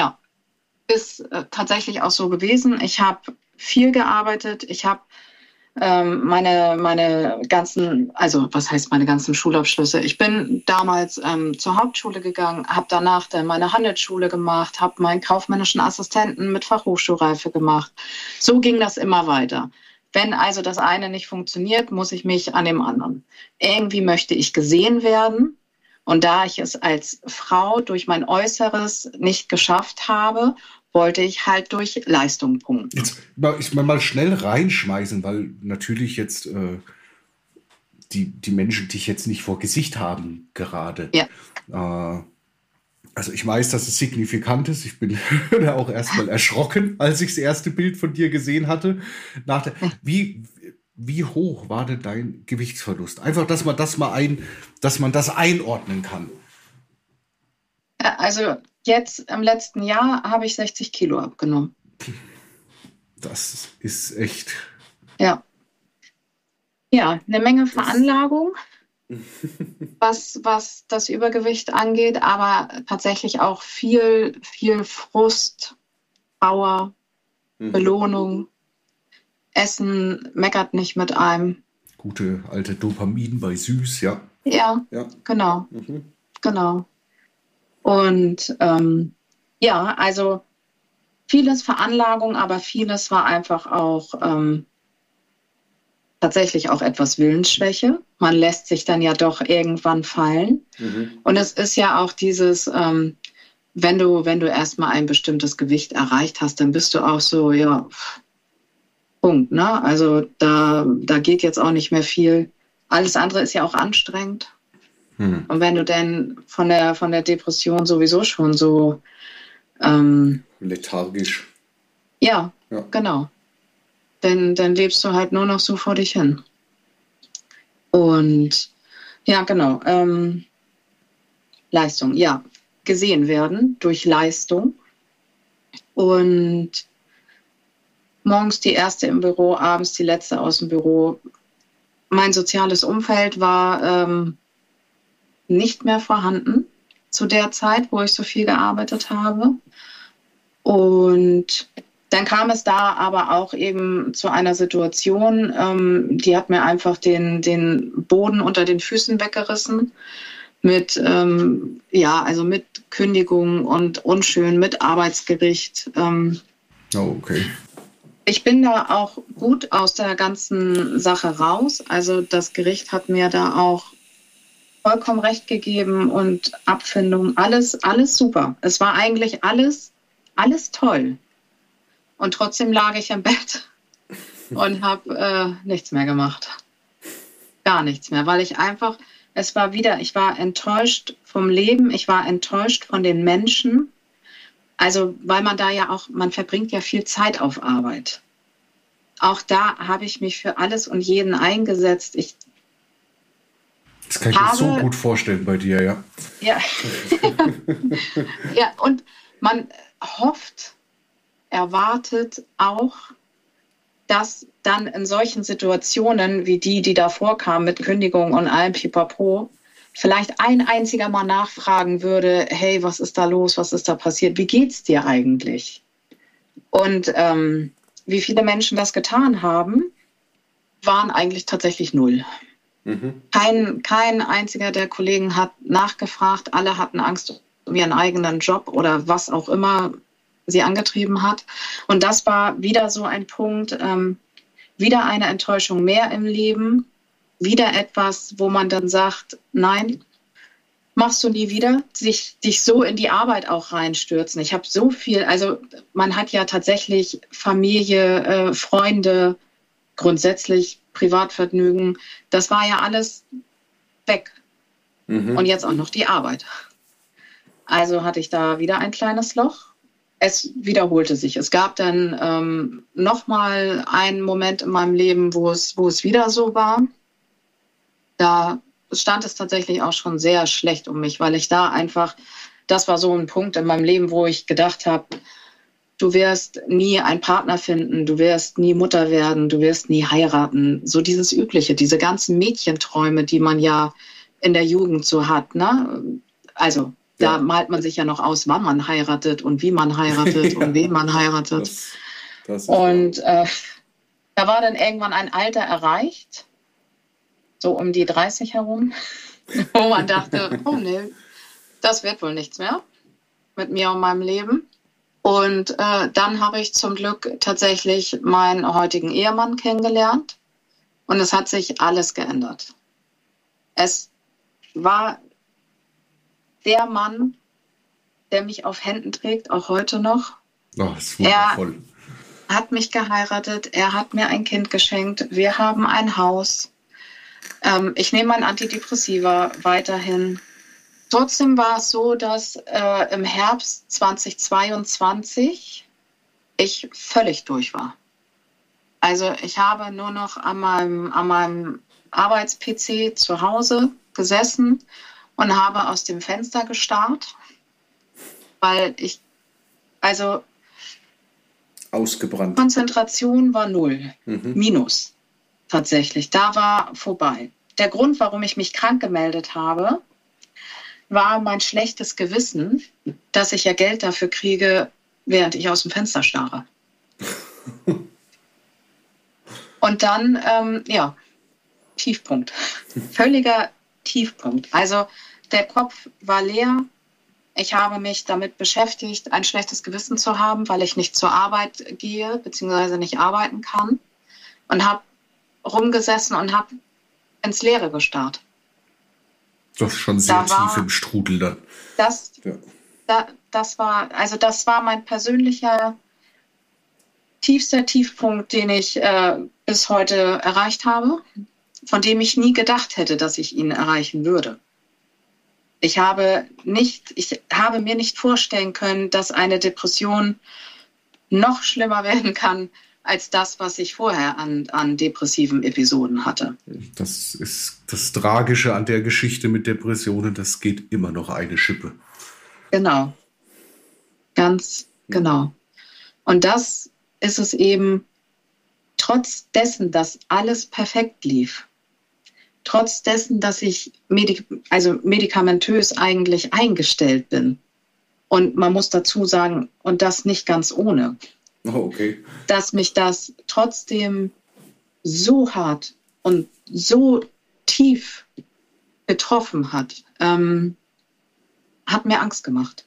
ist tatsächlich auch so gewesen. Ich habe viel gearbeitet. Ich habe meine ganzen, also was heißt meine ganzen Schulabschlüsse? Ich bin damals zur Hauptschule gegangen, habe danach dann meine Handelsschule gemacht, habe meinen kaufmännischen Assistenten mit Fachhochschulreife gemacht. So ging das immer weiter. Wenn also das eine nicht funktioniert, muss ich mich an dem anderen. Irgendwie möchte ich gesehen werden. Und da ich es als Frau durch mein Äußeres nicht geschafft habe, wollte ich halt durch Leistung punkten. Jetzt ich mal schnell reinschmeißen, weil natürlich jetzt die Menschen dich jetzt nicht vor Gesicht haben gerade. Ja. Also ich weiß, dass es signifikant ist. Ich bin da auch erstmal erschrocken, als ich das erste Bild von dir gesehen hatte. Wie hoch war denn dein Gewichtsverlust? Einfach, dass man das einordnen kann. Also jetzt im letzten Jahr habe ich 60 Kilo abgenommen. Das ist echt. Ja. Ja, eine Menge Veranlagung, was das Übergewicht angeht, aber tatsächlich auch viel Frust, Trauer, Belohnung. Essen meckert nicht mit einem. Gute alte Dopamin bei süß, ja. Ja, genau. Genau. Und ja, also vieles Veranlagung, aber vieles war einfach auch tatsächlich auch etwas Willensschwäche. Man lässt sich dann ja doch irgendwann fallen. Und es ist ja auch dieses, wenn du erstmal ein bestimmtes Gewicht erreicht hast, dann bist du auch so, ja, Punkt, ne? Also da geht jetzt auch nicht mehr viel. Alles andere ist ja auch anstrengend. Und wenn du denn von der Depression sowieso schon so lethargisch. Ja, genau. Dann lebst du halt nur noch so vor dich hin. Und ja, genau. Leistung, ja. Gesehen werden durch Leistung. Und morgens die erste im Büro, abends die letzte aus dem Büro. Mein soziales Umfeld war nicht mehr vorhanden zu der Zeit, wo ich so viel gearbeitet habe. Und dann kam es da aber auch eben zu einer Situation, die hat mir einfach den Boden unter den Füßen weggerissen. Mit, also mit Kündigung und unschön, mit Arbeitsgericht. Okay. Ich bin da auch gut aus der ganzen Sache raus. Also das Gericht hat mir da auch vollkommen recht gegeben und Abfindung, alles super. Es war eigentlich alles toll. Und trotzdem lag ich im Bett und habe nichts mehr gemacht. Gar nichts mehr, weil ich war enttäuscht vom Leben, ich war enttäuscht von den Menschen. Also, weil man verbringt ja viel Zeit auf Arbeit. Auch da habe ich mich für alles und jeden eingesetzt. Das kann ich mir so gut vorstellen bei dir, ja. Ja. Ja, und man hofft, erwartet auch, dass dann in solchen Situationen wie die davor kamen mit Kündigung und allem Pipapo, vielleicht ein einziger mal nachfragen würde, hey, was ist da los, was ist da passiert, wie geht's dir eigentlich? Und wie viele Menschen das getan haben, waren eigentlich tatsächlich 0. Kein einziger der Kollegen hat nachgefragt, alle hatten Angst um ihren eigenen Job oder was auch immer sie angetrieben hat. Und das war wieder so ein Punkt, wieder eine Enttäuschung mehr im Leben, wieder etwas, wo man dann sagt, nein, machst du nie wieder, dich so in die Arbeit auch reinstürzen. Ich habe so viel, also man hat ja tatsächlich Familie, Freunde, grundsätzlich Privatvergnügen, das war ja alles weg. Und jetzt auch noch die Arbeit. Also hatte ich da wieder ein kleines Loch. Es wiederholte sich. Es gab dann noch mal einen Moment in meinem Leben, wo es wieder so war. Da stand es tatsächlich auch schon sehr schlecht um mich, weil ich da einfach, das war so ein Punkt in meinem Leben, wo ich gedacht habe, du wirst nie einen Partner finden, du wirst nie Mutter werden, du wirst nie heiraten. So dieses Übliche, diese ganzen Mädchenträume, die man ja in der Jugend so hat, ne? Also da malt man sich ja noch aus, wann man heiratet und wie man heiratet und wen man heiratet. Das ist und Da war dann irgendwann ein Alter erreicht, so um die 30 herum, wo man dachte, oh nee, das wird wohl nichts mehr mit mir und meinem Leben. Und dann habe ich zum Glück tatsächlich meinen heutigen Ehemann kennengelernt und es hat sich alles geändert. Es war der Mann, der mich auf Händen trägt, auch heute noch. Oh, das ist wundervoll. Er hat mich geheiratet, er hat mir ein Kind geschenkt, wir haben ein Haus. Ich nehme mein Antidepressiva weiterhin. Trotzdem war es so, dass im Herbst 2022 ich völlig durch war. Also ich habe nur noch an meinem Arbeits-PC zu Hause gesessen und habe aus dem Fenster gestarrt, weil ausgebrannt. Konzentration war 0, minus tatsächlich. Da war vorbei. Der Grund, warum ich mich krank gemeldet habe, war mein schlechtes Gewissen, dass ich ja Geld dafür kriege, während ich aus dem Fenster starre. Und dann, Tiefpunkt. Völliger Tiefpunkt. Also der Kopf war leer. Ich habe mich damit beschäftigt, ein schlechtes Gewissen zu haben, weil ich nicht zur Arbeit gehe, beziehungsweise nicht arbeiten kann. Und habe rumgesessen und habe ins Leere gestarrt. Das ist schon sehr tief im Strudel dann. Das war mein persönlicher tiefster Tiefpunkt, den ich bis heute erreicht habe, von dem ich nie gedacht hätte, dass ich ihn erreichen würde. Ich habe mir nicht vorstellen können, dass eine Depression noch schlimmer werden kann als das, was ich vorher an depressiven Episoden hatte. Das ist das Tragische an der Geschichte mit Depressionen, das geht immer noch eine Schippe. Genau. Ganz genau. Und das ist es eben, trotz dessen, dass alles perfekt lief, trotz dessen, dass ich medikamentös eigentlich eingestellt bin. Und man muss dazu sagen, und das nicht ganz ohne. Oh, okay. Dass mich das trotzdem so hart und so tief getroffen hat, hat mir Angst gemacht.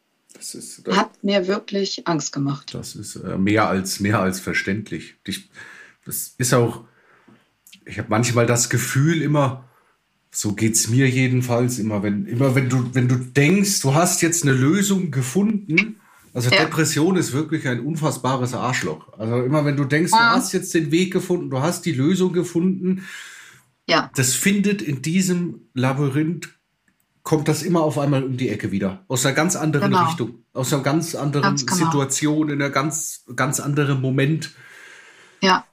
Hat mir wirklich Angst gemacht. Das ist mehr als verständlich. Das ist auch, ich habe manchmal das Gefühl immer, so geht's mir jedenfalls, immer wenn du denkst, du hast jetzt eine Lösung gefunden. Also Depression ist wirklich ein unfassbares Arschloch. Also immer wenn du denkst, du hast jetzt den Weg gefunden, du hast die Lösung gefunden, das findet in diesem Labyrinth, kommt das immer auf einmal um die Ecke wieder. Aus einer ganz anderen Richtung, aus einer ganz anderen Situation, in einer ganz anderen Moment. Ja.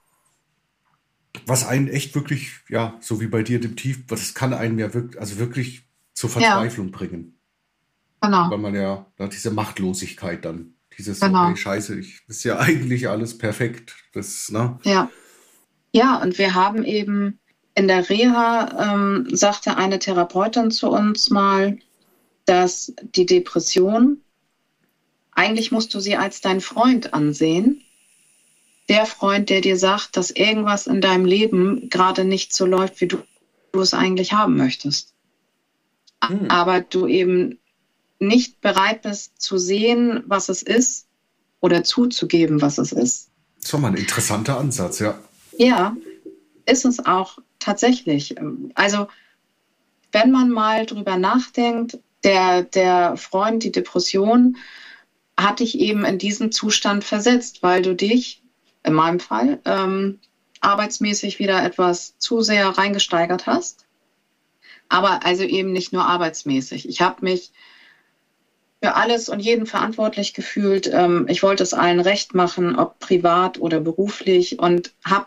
Was einen echt wirklich, so wie bei dir dem Tief, das kann einen ja wirklich zur Verzweiflung bringen. Genau. Weil man da diese Machtlosigkeit dann, okay, scheiße, ist ja eigentlich alles perfekt. Ja. Ja, und wir haben eben in der Reha, sagte eine Therapeutin zu uns mal, dass die Depression, eigentlich musst du sie als dein Freund ansehen. Der Freund, der dir sagt, dass irgendwas in deinem Leben gerade nicht so läuft, wie du es eigentlich haben möchtest. Aber du eben nicht bereit bist zu sehen, was es ist oder zuzugeben, was es ist. Das ist doch mal ein interessanter Ansatz, ja. Ja, ist es auch tatsächlich. Also wenn man mal drüber nachdenkt, der Freund, die Depression, hat dich eben in diesen Zustand versetzt, weil du dich, in meinem Fall, arbeitsmäßig wieder etwas zu sehr reingesteigert hast. Aber also eben nicht nur arbeitsmäßig. Ich habe mich für alles und jeden verantwortlich gefühlt. Ich wollte es allen recht machen, ob privat oder beruflich, und habe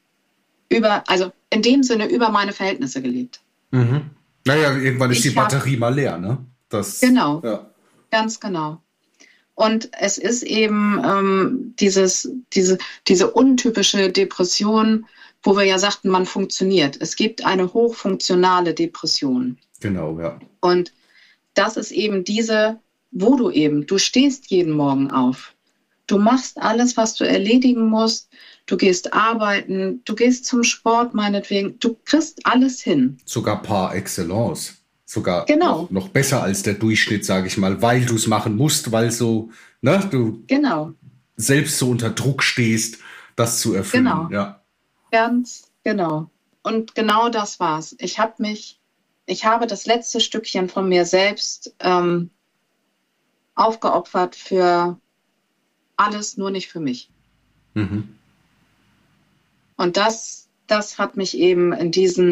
in dem Sinne über meine Verhältnisse gelebt. Mhm. Naja, irgendwann ist die Batterie mal leer, ne? Genau, ganz genau. Und es ist eben diese untypische Depression, wo wir ja sagten, man funktioniert. Es gibt eine hochfunktionale Depression. Genau, ja. Und das ist eben wo du stehst jeden Morgen auf. Du machst alles, was du erledigen musst. du gehst arbeiten, du gehst zum Sport meinetwegen, du kriegst alles hin. Sogar par excellence. Sogar Genau, noch besser als der Durchschnitt, sage ich mal, weil du es machen musst, weil so, ne, du genau, selbst so unter Druck stehst, das zu erfüllen. genau, Ja. ganz genau. Und genau das war's. Ich habe das letzte Stückchen von mir selbst aufgeopfert für alles, nur nicht für mich. Mhm. Und das hat mich eben in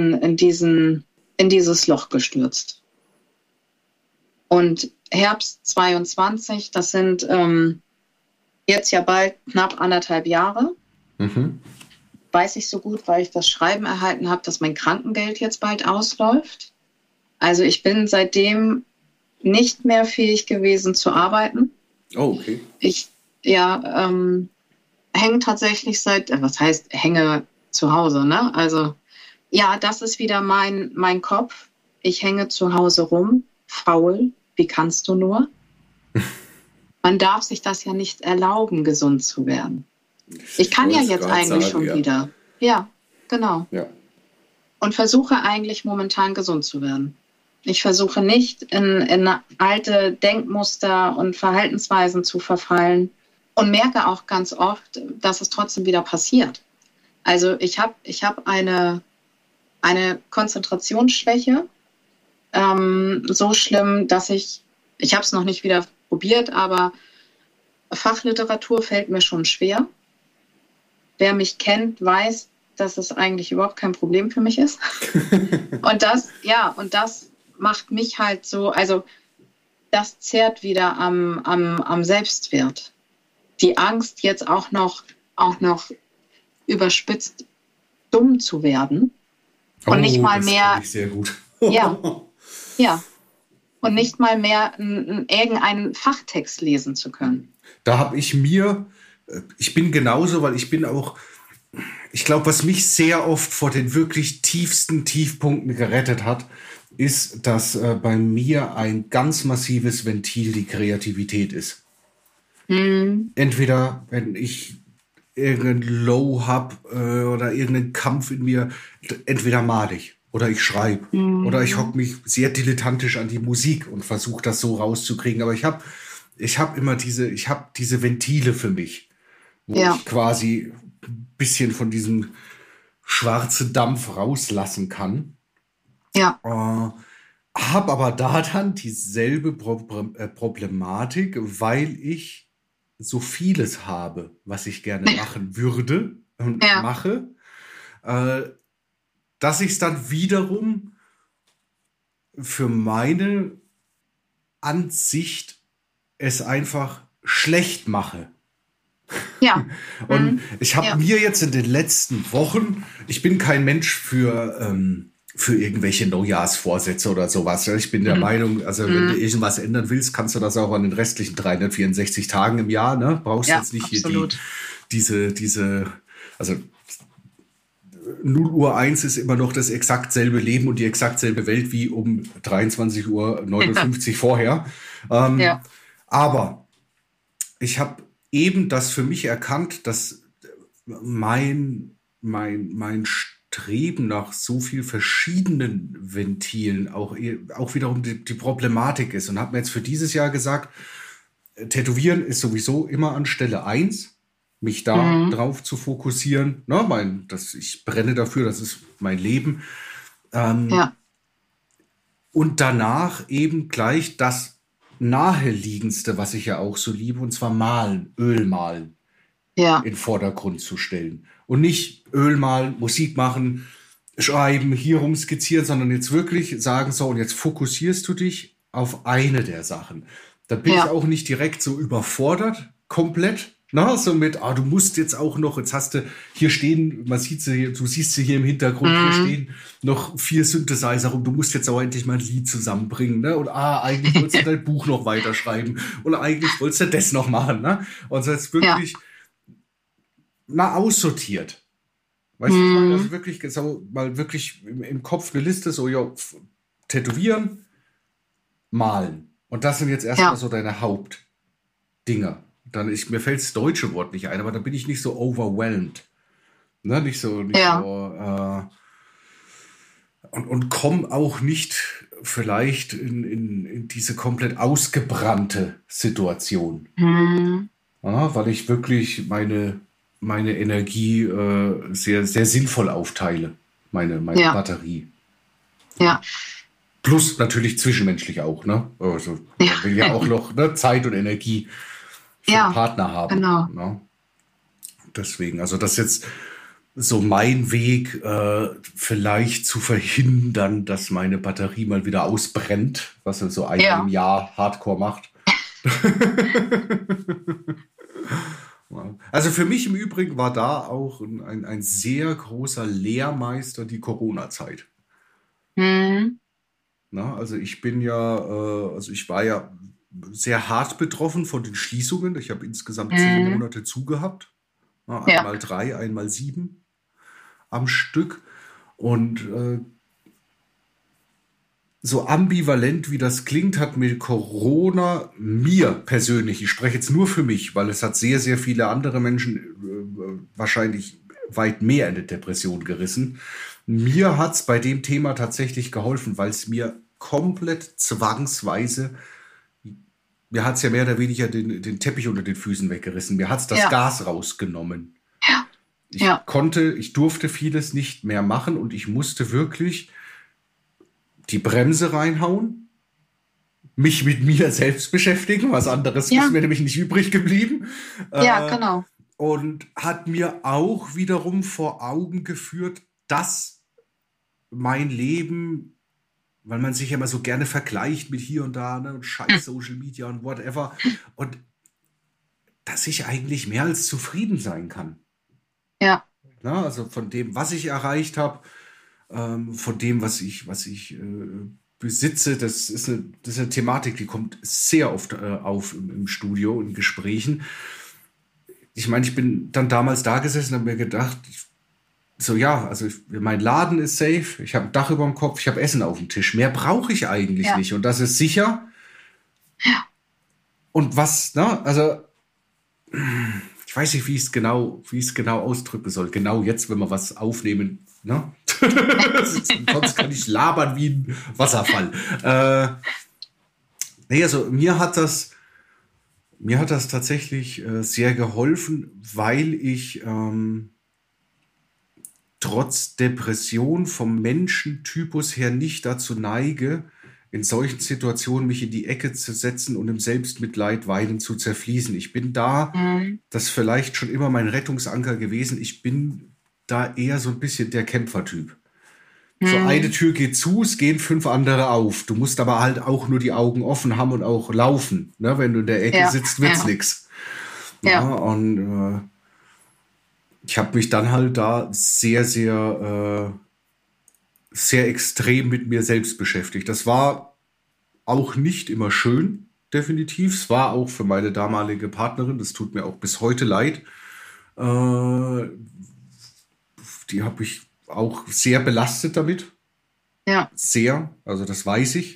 dieses Loch gestürzt. Und Herbst 22, das sind jetzt ja bald knapp 1,5 Jahre. Mhm. Weiß ich so gut, weil ich das Schreiben erhalten habe, dass mein Krankengeld jetzt bald ausläuft. Also ich bin seitdem nicht mehr fähig gewesen zu arbeiten. Oh, okay. Ich hänge tatsächlich was heißt hänge zu Hause, ne? Also ja, das ist wieder mein Kopf. Ich hänge zu Hause rum, faul. Wie kannst du nur? Man darf sich das ja nicht erlauben, gesund zu werden. Ich kann ja jetzt eigentlich schon wieder. Ja, genau. Ja. Und versuche eigentlich momentan gesund zu werden. Ich versuche nicht in alte Denkmuster und Verhaltensweisen zu verfallen und merke auch ganz oft, dass es trotzdem wieder passiert. Also ich hab eine Konzentrationsschwäche, so schlimm, dass ich habe es noch nicht wieder probiert, aber Fachliteratur fällt mir schon schwer. Wer mich kennt, weiß, dass es eigentlich überhaupt kein Problem für mich ist. Und das macht mich halt so, also das zehrt wieder am Selbstwert. Die Angst, jetzt auch noch überspitzt dumm zu werden. Und nicht mal das mehr. Ich sehr gut. Ja. Und nicht mal mehr irgendeinen Fachtext lesen zu können. Da habe ich bin genauso, weil ich bin auch, ich glaube, was mich sehr oft vor den wirklich tiefsten Tiefpunkten gerettet hat, ist, dass bei mir ein ganz massives Ventil die Kreativität ist. Entweder, wenn ich irgendein Low habe oder irgendeinen Kampf in mir, entweder male ich oder ich schreibe oder ich hocke mich sehr dilettantisch an die Musik und versuche das so rauszukriegen. Aber ich hab immer diese Ventile für mich, wo ich quasi ein bisschen von diesem schwarzen Dampf rauslassen kann. Ja. Hab aber da dann dieselbe Problematik, weil ich so vieles habe, was ich gerne machen würde und mache, dass ich es dann wiederum für meine Ansicht es einfach schlecht mache. Ja. Und ich habe mir jetzt in den letzten Wochen, ich bin kein Mensch für irgendwelche Neujahrsvorsätze oder sowas. Ich bin der Meinung, also wenn du irgendwas ändern willst, kannst du das auch an den restlichen 364 Tagen im Jahr, ne? Brauchst jetzt nicht absolut. hier also 0:01 ist immer noch das exakt selbe Leben und die exakt selbe Welt wie um 23:59 vorher. Aber ich habe eben das für mich erkannt, dass mein Streben nach so viel verschiedenen Ventilen auch wiederum die Problematik ist und habe mir jetzt für dieses Jahr gesagt, Tätowieren ist sowieso immer an Stelle 1, mich da drauf zu fokussieren. Ich brenne dafür, das ist mein Leben. Und danach eben gleich das naheliegendste, was ich ja auch so liebe, und zwar malen, Ölmalen, in den Vordergrund zu stellen. Und nicht Öl malen, Musik machen, schreiben, hier rumskizzieren, sondern jetzt wirklich sagen, so, und jetzt fokussierst du dich auf eine der Sachen. Da bin ich auch nicht direkt so überfordert, komplett. So mit, du musst jetzt auch noch, jetzt hast du, hier stehen, du siehst sie hier im Hintergrund, hier stehen noch 4 Synthesizer rum, du musst jetzt auch endlich mal ein Lied zusammenbringen, ne? Und eigentlich wolltest du dein Buch noch weiterschreiben und eigentlich wolltest du das noch machen, ne? Und so jetzt wirklich aussortiert. Weißt du, ich meine, also wirklich, so, mal wirklich im Kopf eine Liste, so, tätowieren, malen. Und das sind jetzt erstmal so deine Hauptdinger. Mir fällt das deutsche Wort nicht ein, aber da bin ich nicht so overwhelmed. Ne? Nicht so, Ja. und komm auch nicht vielleicht in diese komplett ausgebrannte Situation. Hm. Ja, weil ich wirklich meine Energie sehr, sehr sinnvoll aufteile, meine Ja. Batterie. Ja. Plus natürlich zwischenmenschlich auch, ne? Also Ja. man will ja auch noch, ne, Zeit und Energie für den Ja. Partner haben. Genau. Ne? Deswegen, also das ist jetzt so mein Weg, vielleicht zu verhindern, dass meine Batterie mal wieder ausbrennt, was er so einmal im Ja. Jahr Hardcore macht. Ja. Also für mich im Übrigen war da auch ein sehr großer Lehrmeister die Corona-Zeit. Hm. Na, also ich bin ja, also ich war ja sehr hart betroffen von den Schließungen. Ich habe insgesamt 10 Hm. Monate zugehabt. Na, Ja. einmal 3, einmal 7 am Stück. Und so ambivalent wie das klingt, hat mir Corona, mir persönlich, ich spreche jetzt nur für mich, weil es hat sehr, sehr viele andere Menschen wahrscheinlich weit mehr in die Depression gerissen. Mir hat es bei dem Thema tatsächlich geholfen, weil es mir komplett zwangsweise, mir hat es ja mehr oder weniger den Teppich unter den Füßen weggerissen. Mir hat es das Ja. Gas rausgenommen. Ja. Ich durfte vieles nicht mehr machen und ich musste wirklich die Bremse reinhauen, mich mit mir selbst beschäftigen, was anderes Ja. ist mir nämlich nicht übrig geblieben. Ja, genau. Und hat mir auch wiederum vor Augen geführt, dass mein Leben, weil man sich ja immer so gerne vergleicht mit hier und da, ne, und Hm. scheiß Social Media und whatever, und dass ich eigentlich mehr als zufrieden sein kann. Ja. Na, also von dem, was ich erreicht habe, von dem, was ich besitze, das ist eine Thematik, die kommt sehr oft auf im Studio, in Gesprächen. Ich meine, ich bin dann damals da gesessen und habe mir gedacht, so ja, also mein Laden ist safe, ich habe ein Dach über dem Kopf, ich habe Essen auf dem Tisch. Mehr brauche ich eigentlich Ja. nicht und das ist sicher. Und was, ne, also ich weiß nicht, wie ich es genau ausdrücken soll. Genau jetzt, wenn wir was aufnehmen, ne? Sonst kann ich labern wie ein Wasserfall. Nee, also mir hat das tatsächlich sehr geholfen, weil ich trotz Depression vom Menschentypus her nicht dazu neige, in solchen Situationen mich in die Ecke zu setzen und im Selbstmitleid weinend zu zerfließen. Ich bin da, Hm. das ist vielleicht schon immer mein Rettungsanker gewesen, ich bin da eher so ein bisschen der Kämpfertyp. So eine Hm. Tür geht zu, es gehen 5 andere auf. Du musst aber halt auch nur die Augen offen haben und auch laufen. Ne? Wenn du in der Ecke Ja. sitzt, wird's Ja. nix. Ja. Ja, und ich habe mich dann halt da sehr, sehr, sehr extrem mit mir selbst beschäftigt. Das war auch nicht immer schön, definitiv. Es war auch für meine damalige Partnerin, das tut mir auch bis heute leid. Äh, Die habe ich auch sehr belastet damit. Ja. Sehr, also das weiß ich.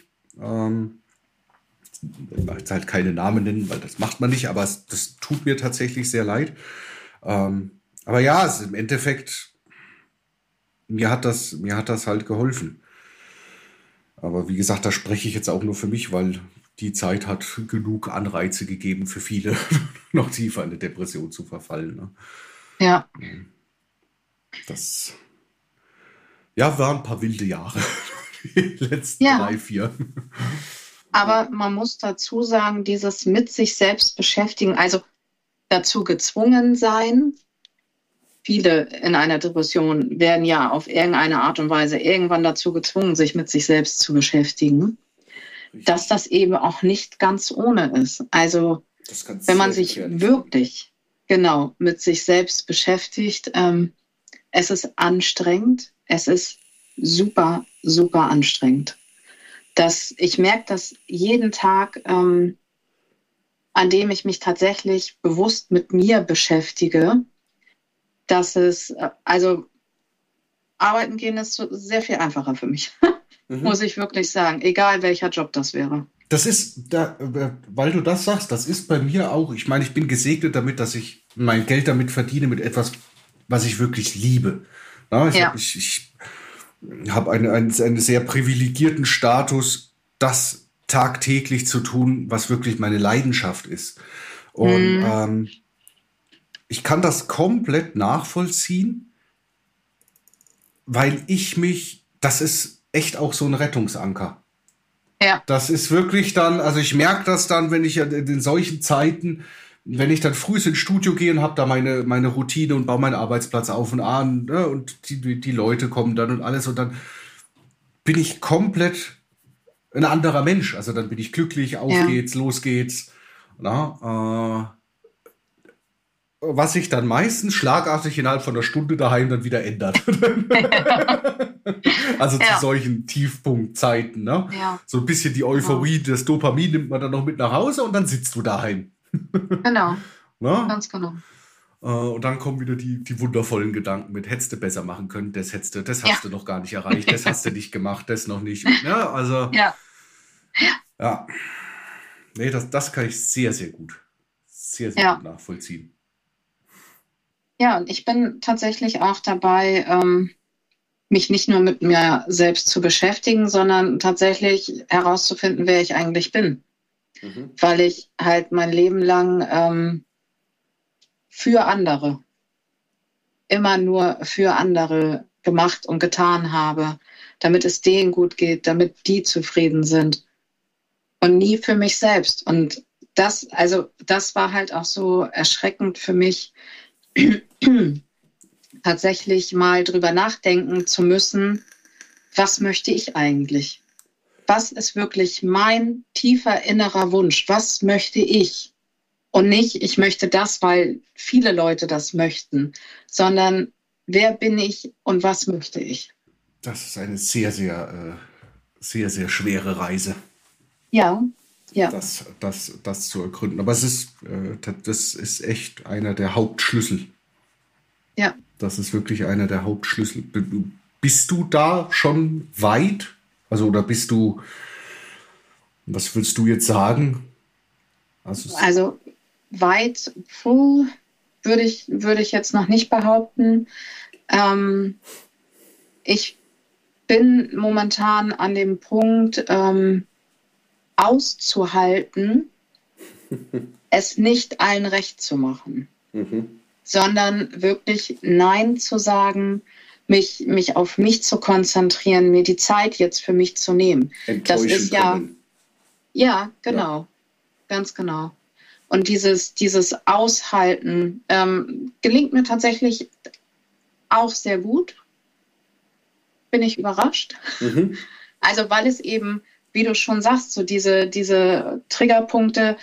Ich möchte jetzt halt keine Namen nennen, weil das macht man nicht, aber das tut mir tatsächlich sehr leid. Aber ja, im Endeffekt, mir hat das halt geholfen. Aber wie gesagt, da spreche ich jetzt auch nur für mich, weil die Zeit hat genug Anreize gegeben für viele, noch tiefer in eine Depression zu verfallen. Ne? Ja. Das, ja, waren ein paar wilde Jahre. Die letzten Ja. 3, 4. Aber man muss dazu sagen, dieses mit sich selbst beschäftigen, also dazu gezwungen sein. Viele in einer Depression werden ja auf irgendeine Art und Weise irgendwann dazu gezwungen, sich mit sich selbst zu beschäftigen, dass das eben auch nicht ganz ohne ist. Also Das kann wenn man sehr sich gefährlich wirklich genau mit sich selbst beschäftigt, es ist anstrengend, es ist super, super anstrengend. Ich merke das jeden Tag, an dem ich mich tatsächlich bewusst mit mir beschäftige, dass also arbeiten gehen ist sehr viel einfacher für mich, sein. muss ich wirklich sagen, egal welcher Job das wäre. Das ist, weil du das sagst, das ist bei mir auch, ich meine, ich bin gesegnet damit, dass ich mein Geld damit verdiene mit etwas was ich wirklich liebe. Ja, Ja. ich habe einen sehr privilegierten Status, das tagtäglich zu tun, was wirklich meine Leidenschaft ist. Und Hm. ich kann das komplett nachvollziehen, weil das ist echt auch so ein Rettungsanker. Ja. Das ist wirklich dann, also ich merke das dann, wenn ich in solchen Zeiten, wenn ich dann früh ins Studio gehe und habe da meine Routine und baue meinen Arbeitsplatz auf und an, ne, und die Leute kommen dann und alles und dann bin ich komplett ein anderer Mensch. Also dann bin ich glücklich, auf Ja. geht's, los geht's. Na, was sich dann meistens schlagartig innerhalb von einer Stunde daheim dann wieder ändert. Also zu Ja. solchen Tiefpunktzeiten, ne? Ja. So ein bisschen die Euphorie, das Dopamin nimmt man dann noch mit nach Hause und dann sitzt du daheim. Genau. Ne? Ganz genau. Und dann kommen wieder die wundervollen Gedanken mit, hättest du besser machen können, das Ja. hast du noch gar nicht erreicht, das hast du nicht gemacht, das noch nicht. Ja, also, Ja. ja. Nee, das kann ich sehr, sehr gut. Sehr, sehr Ja. gut nachvollziehen. Ja, und ich bin tatsächlich auch dabei, mich nicht nur mit mir selbst zu beschäftigen, sondern tatsächlich herauszufinden, wer ich eigentlich bin. Weil ich halt mein Leben lang für andere, immer nur für andere gemacht und getan habe, damit es denen gut geht, damit die zufrieden sind und nie für mich selbst. Und das war halt auch so erschreckend für mich, tatsächlich mal drüber nachdenken zu müssen, was möchte ich eigentlich? Was ist wirklich mein tiefer innerer Wunsch? Was möchte ich? Und nicht, ich möchte das, weil viele Leute das möchten, sondern wer bin ich und was möchte ich? Das ist eine sehr, sehr, sehr, sehr schwere Reise, Ja, ja, das zu ergründen. Aber das ist echt einer der Hauptschlüssel. ja. Das ist wirklich einer der Hauptschlüssel. Bist du da schon weit? Also, oder was würdest du jetzt sagen? Also weit würde ich jetzt noch nicht behaupten. Ich bin momentan an dem Punkt, auszuhalten, es nicht allen recht zu machen, sondern wirklich Nein zu sagen, mich auf mich zu konzentrieren, mir die Zeit jetzt für mich zu nehmen. Das ist ja, genau, ganz genau. Und dieses Aushalten gelingt mir tatsächlich auch sehr gut. Bin ich überrascht. Also weil es eben, wie du schon sagst, so diese Triggerpunkte,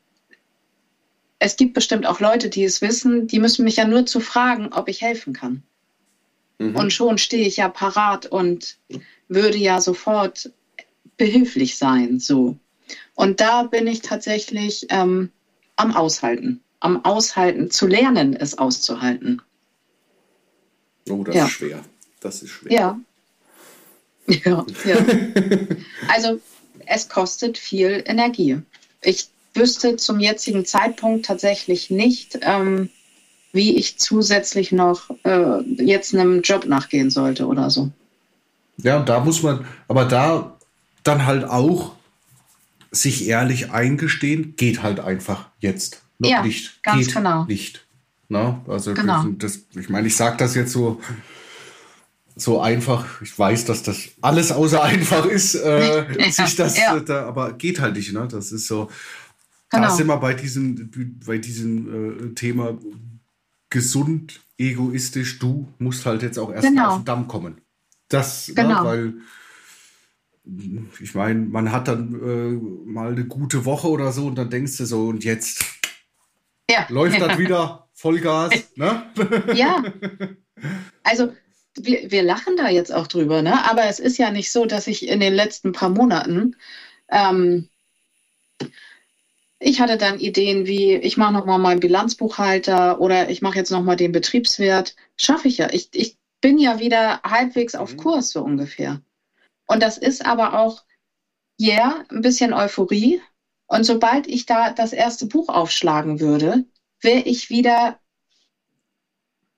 es gibt bestimmt auch Leute, die es wissen, die müssen mich ja nur zu fragen, ob ich helfen kann. Und schon stehe ich ja parat und würde ja sofort behilflich sein. So. Und da bin ich tatsächlich am Aushalten. Am Aushalten, zu lernen, es auszuhalten. Oh, das ist schwer. Das ist schwer. Ja. Ja. Also es kostet viel Energie. Ich wüsste zum jetzigen Zeitpunkt tatsächlich nicht, wie ich zusätzlich noch jetzt einem Job nachgehen sollte oder so. Ja, und da muss man, aber da dann halt auch sich ehrlich eingestehen, geht halt einfach jetzt noch ja, nicht. Ganz geht genau. nicht. Na, also genau. ich meine, ich sage das jetzt so einfach. Ich weiß, dass das alles außer einfach ist, sich das, aber geht halt nicht. Ne? Das ist so. Genau. Da sind wir bei diesem Thema gesund, egoistisch. Du musst halt jetzt auch erstmal auf den Damm kommen. Das, genau. Ne, weil ich meine, man hat dann mal eine gute Woche oder so und dann denkst du so, und jetzt läuft das wieder Vollgas. Ne? Ja, also wir lachen da jetzt auch drüber, ne? Aber es ist ja nicht so, dass ich in den letzten paar Monaten ich hatte dann Ideen wie, ich mache nochmal meinen Bilanzbuchhalter oder ich mache jetzt nochmal den Betriebswert. Schaffe ich ja. Ich bin ja wieder halbwegs auf Kurs, so ungefähr. Und das ist aber auch, ein bisschen Euphorie. Und sobald ich da das erste Buch aufschlagen würde, wäre ich wieder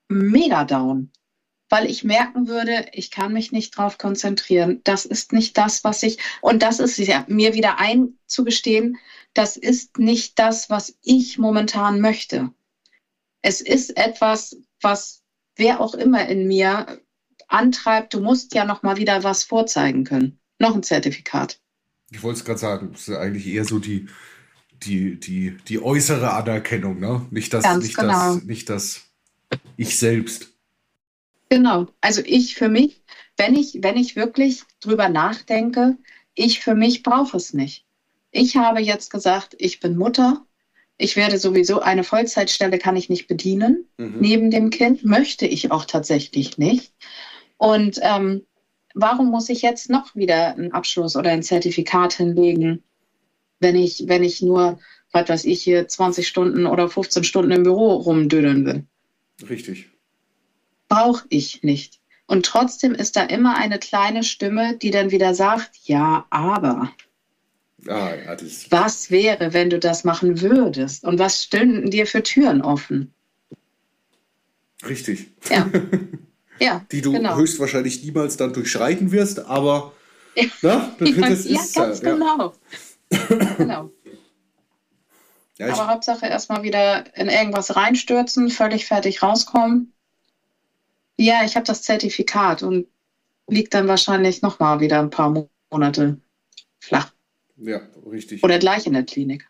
mega down, weil ich merken würde, ich kann mich nicht drauf konzentrieren. Das ist nicht das, was ich, und das ist ja, mir wieder einzugestehen, das ist nicht das, was ich momentan möchte. Es ist etwas, was wer auch immer in mir antreibt, du musst ja noch mal wieder was vorzeigen können. Noch ein Zertifikat. Ich wollte es gerade sagen, das ist eigentlich eher so die äußere Anerkennung, ne? Ganz genau. Nicht das Ich selbst. Genau. Also ich für mich, wenn ich wirklich drüber nachdenke, ich für mich brauche es nicht. Ich habe jetzt gesagt, ich bin Mutter. Ich werde sowieso eine Vollzeitstelle kann ich nicht bedienen. Neben dem Kind möchte ich auch tatsächlich nicht. Und warum muss ich jetzt noch wieder einen Abschluss oder ein Zertifikat hinlegen, wenn ich nur, was weiß ich, hier 20 Stunden oder 15 Stunden im Büro rumdödeln will? Richtig. Brauche ich nicht. Und trotzdem ist da immer eine kleine Stimme, die dann wieder sagt, ja, aber Ja, was wäre, wenn du das machen würdest? Und was stünden dir für Türen offen? richtig. Ja, ja, Die du genau. höchstwahrscheinlich niemals dann durchschreiten wirst, aber na, das Ja, ist ganz genau. Genau. Ja, Aber Hauptsache erstmal wieder in irgendwas reinstürzen, völlig fertig rauskommen. Ja, ich habe das Zertifikat und liegt dann wahrscheinlich nochmal wieder ein paar Monate flach. ja, richtig. Oder gleich in der Klinik.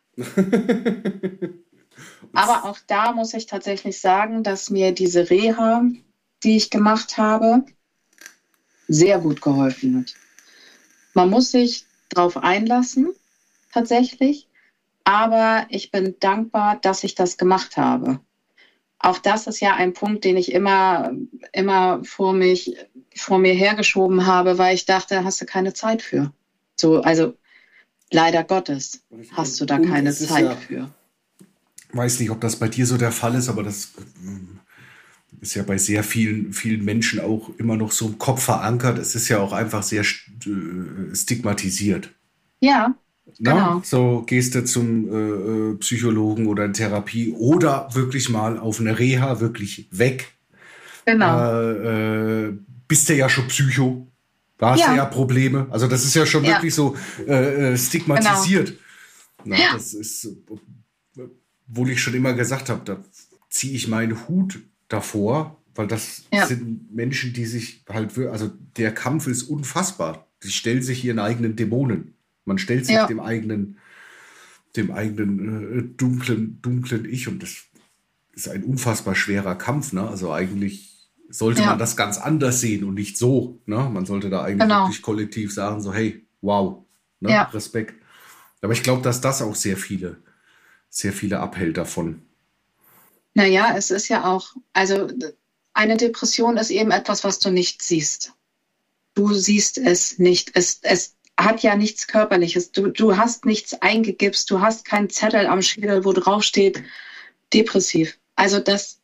Aber auch da muss ich tatsächlich sagen, dass mir diese Reha, die ich gemacht habe, sehr gut geholfen hat. Man muss sich darauf einlassen, tatsächlich. Aber ich bin dankbar, dass ich das gemacht habe. Auch das ist ja ein Punkt, den ich immer vor mir hergeschoben habe, weil ich dachte, hast du keine Zeit für. So, also leider Gottes hast du da Und keine es ist Zeit ja, für. weiß nicht, ob das bei dir so der Fall ist, aber das ist ja bei sehr vielen Menschen auch immer noch so im Kopf verankert. Es ist ja auch einfach sehr stigmatisiert. Ja, Na, genau, so gehst du zum Psychologen oder in Therapie oder wirklich mal auf eine Reha, wirklich weg. genau. Bist du ja schon Psycho, da hast du ja Ja, Probleme. Also das ist ja schon ja, wirklich so genau. stigmatisiert. Na, Ja, das ist, obwohl ich schon immer gesagt habe, da ziehe ich meinen Hut davor, weil das ja, sind Menschen, die sich halt, also der Kampf ist unfassbar. Die stellen sich ihren eigenen Dämonen. Man stellt sich ja, dem eigenen dunklen Ich und das ist ein unfassbar schwerer Kampf. Ne? Also eigentlich sollte man ja, das ganz anders sehen und nicht so. Ne? Man sollte da eigentlich genau. wirklich kollektiv sagen, so hey, wow, ne? Ja. Respekt. Aber ich glaube, dass das auch sehr viele abhält davon. Naja, es ist ja auch, also eine Depression ist eben etwas, was du nicht siehst. Du siehst es nicht. Es hat ja nichts Körperliches. Du hast nichts eingegipst. Du hast keinen Zettel am Schädel, wo drauf steht, depressiv. Also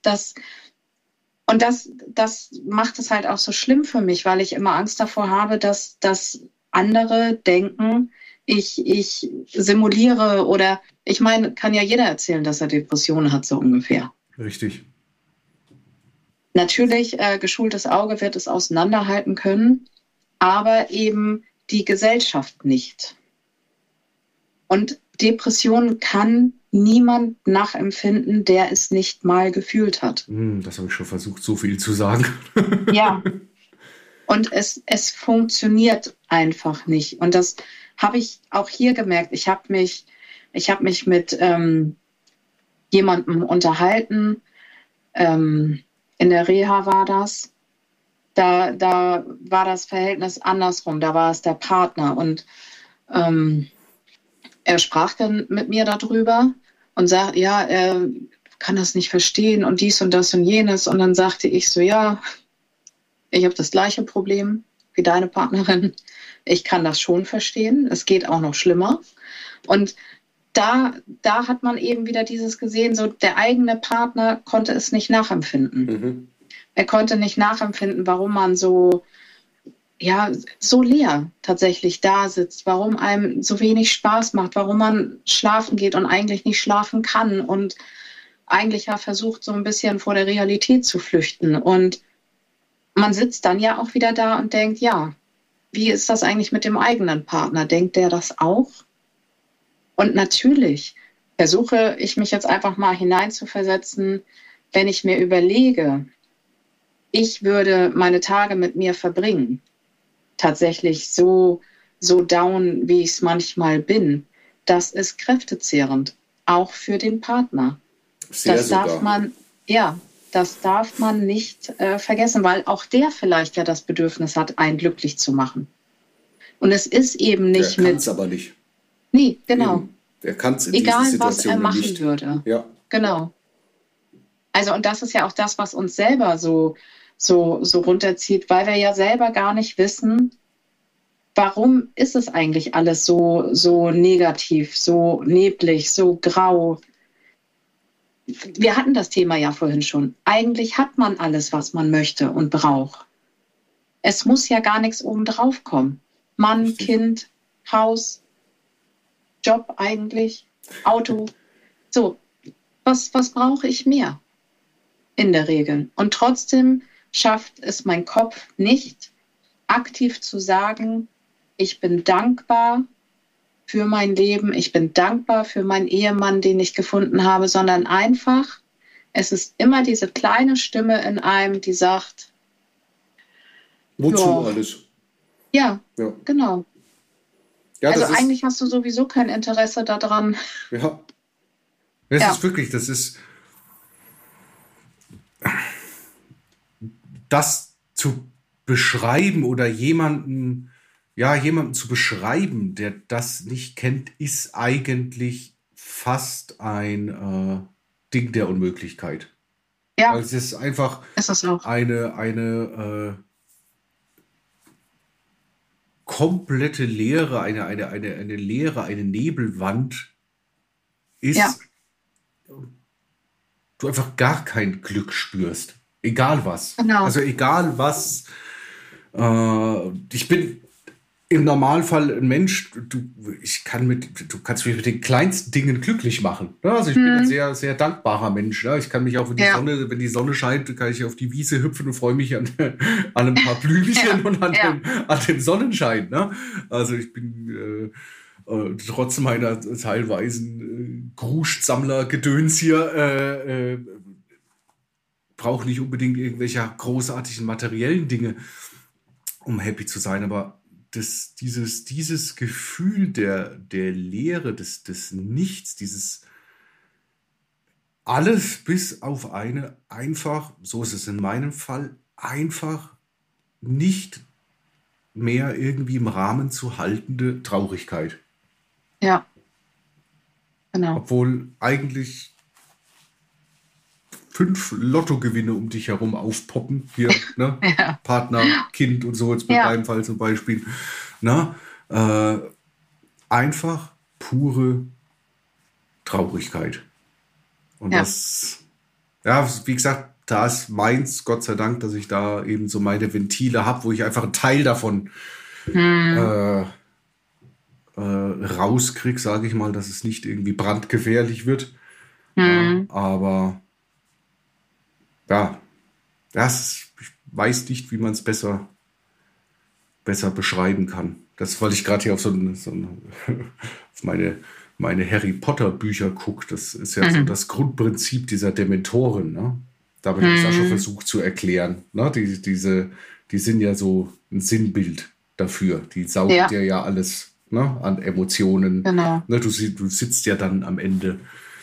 das macht es halt auch so schlimm für mich, weil ich immer Angst davor habe, dass andere denken, ich simuliere oder ich meine, kann ja jeder erzählen, dass er Depressionen hat, so ungefähr. Richtig. Natürlich, geschultes Auge wird es auseinanderhalten können, aber eben die Gesellschaft nicht. Und Depression kann niemand nachempfinden, der es nicht mal gefühlt hat. Das habe ich schon versucht, so viel zu sagen. Ja, und es funktioniert einfach nicht. Und das habe ich auch hier gemerkt. Ich hab mich mit jemandem unterhalten. In der Reha war das. Da war das Verhältnis andersrum. Da war es der Partner. Und er sprach dann mit mir darüber und sagt, ja, er kann das nicht verstehen und dies und das und jenes. Und dann sagte ich so, ja, ich habe das gleiche Problem wie deine Partnerin. Ich kann das schon verstehen. Es geht auch noch schlimmer. Und da hat man eben wieder dieses gesehen, so der eigene Partner konnte es nicht nachempfinden. Er konnte nicht nachempfinden, warum man so leer tatsächlich da sitzt, warum einem so wenig Spaß macht, warum man schlafen geht und eigentlich nicht schlafen kann. Und eigentlich ja versucht, so ein bisschen vor der Realität zu flüchten. Und man sitzt dann ja auch wieder da und denkt, ja, wie ist das eigentlich mit dem eigenen Partner? Denkt der das auch? Und natürlich versuche ich mich jetzt einfach mal hineinzuversetzen, wenn ich mir überlege, ich würde meine Tage mit mir verbringen, tatsächlich so down, wie ich es manchmal bin. Das ist kräftezehrend, auch für den Partner. Sehr Das sogar. darf man, ja, das darf man nicht vergessen, weil auch der vielleicht ja das Bedürfnis hat, einen glücklich zu machen. Und es ist eben nicht Der kann es aber nicht. Nee, genau. Eben. Er kann es in Egal, diesen was er Situationen machen nicht. würde. Ja. Genau. Also, und das ist ja auch das, was uns selber so runterzieht, weil wir ja selber gar nicht wissen, warum ist es eigentlich alles so negativ, so neblig, so grau. Wir hatten das Thema ja vorhin schon. Eigentlich hat man alles, was man möchte und braucht. Es muss ja gar nichts obendrauf kommen. Mann, Richtig. Kind, Haus, Job eigentlich, Auto. So, was brauche ich mehr in der Regel? Und trotzdem schafft es mein Kopf nicht, aktiv zu sagen, ich bin dankbar für mein Leben, ich bin dankbar für meinen Ehemann, den ich gefunden habe, sondern einfach, es ist immer diese kleine Stimme in einem, die sagt, Wozu ja, alles? ja, Ja. genau. Ja, Also das ist, eigentlich hast du sowieso kein Interesse daran. ja. Es Ja. ist wirklich, das ist das zu beschreiben oder jemanden zu beschreiben, der das nicht kennt, ist eigentlich fast ein Ding der Unmöglichkeit. Ja, Weil es ist einfach ist es auch. eine komplette Leere, eine Leere, eine Nebelwand ist, Ja. du einfach gar kein Glück spürst. Egal was. Genau. Also egal was. Ich bin im Normalfall ein Mensch, du kannst mich mit den kleinsten Dingen glücklich machen. Ne? Also ich bin ein sehr, sehr dankbarer Mensch. Ne? Ich kann mich auch, wenn die Sonne scheint, kann ich auf die Wiese hüpfen und freue mich an ein paar Blümchen und an dem Sonnenschein. Ne? Also ich bin trotz meiner teilweisen Grusch-Sammler-Gedöns hier brauche nicht unbedingt irgendwelche großartigen materiellen Dinge, um happy zu sein, aber dieses Gefühl der Leere, des Nichts, dieses alles bis auf eine einfach, so ist es in meinem Fall, einfach nicht mehr irgendwie im Rahmen zu haltende Traurigkeit. Ja. Genau. Obwohl eigentlich 5 Lottogewinne um dich herum aufpoppen. Hier, ne? Ja. Partner, Kind und so, jetzt mit deinem Fall zum Beispiel. Na? Einfach pure Traurigkeit. Und das, wie gesagt, da ist meins, Gott sei Dank, dass ich da eben so meine Ventile habe, wo ich einfach einen Teil davon rauskriege, sage ich mal, dass es nicht irgendwie brandgefährlich wird. Ja, aber ich weiß nicht, wie man es besser beschreiben kann. Das, weil ich gerade hier auf auf meine Harry Potter Bücher gucke. Das ist ja so das Grundprinzip dieser Dementoren. Ne? Da habe ich das auch schon versucht zu erklären. Ne? Die sind ja so ein Sinnbild dafür. Die saugen dir ja alles, ne? An Emotionen. Genau. Ne? Du sitzt ja dann am Ende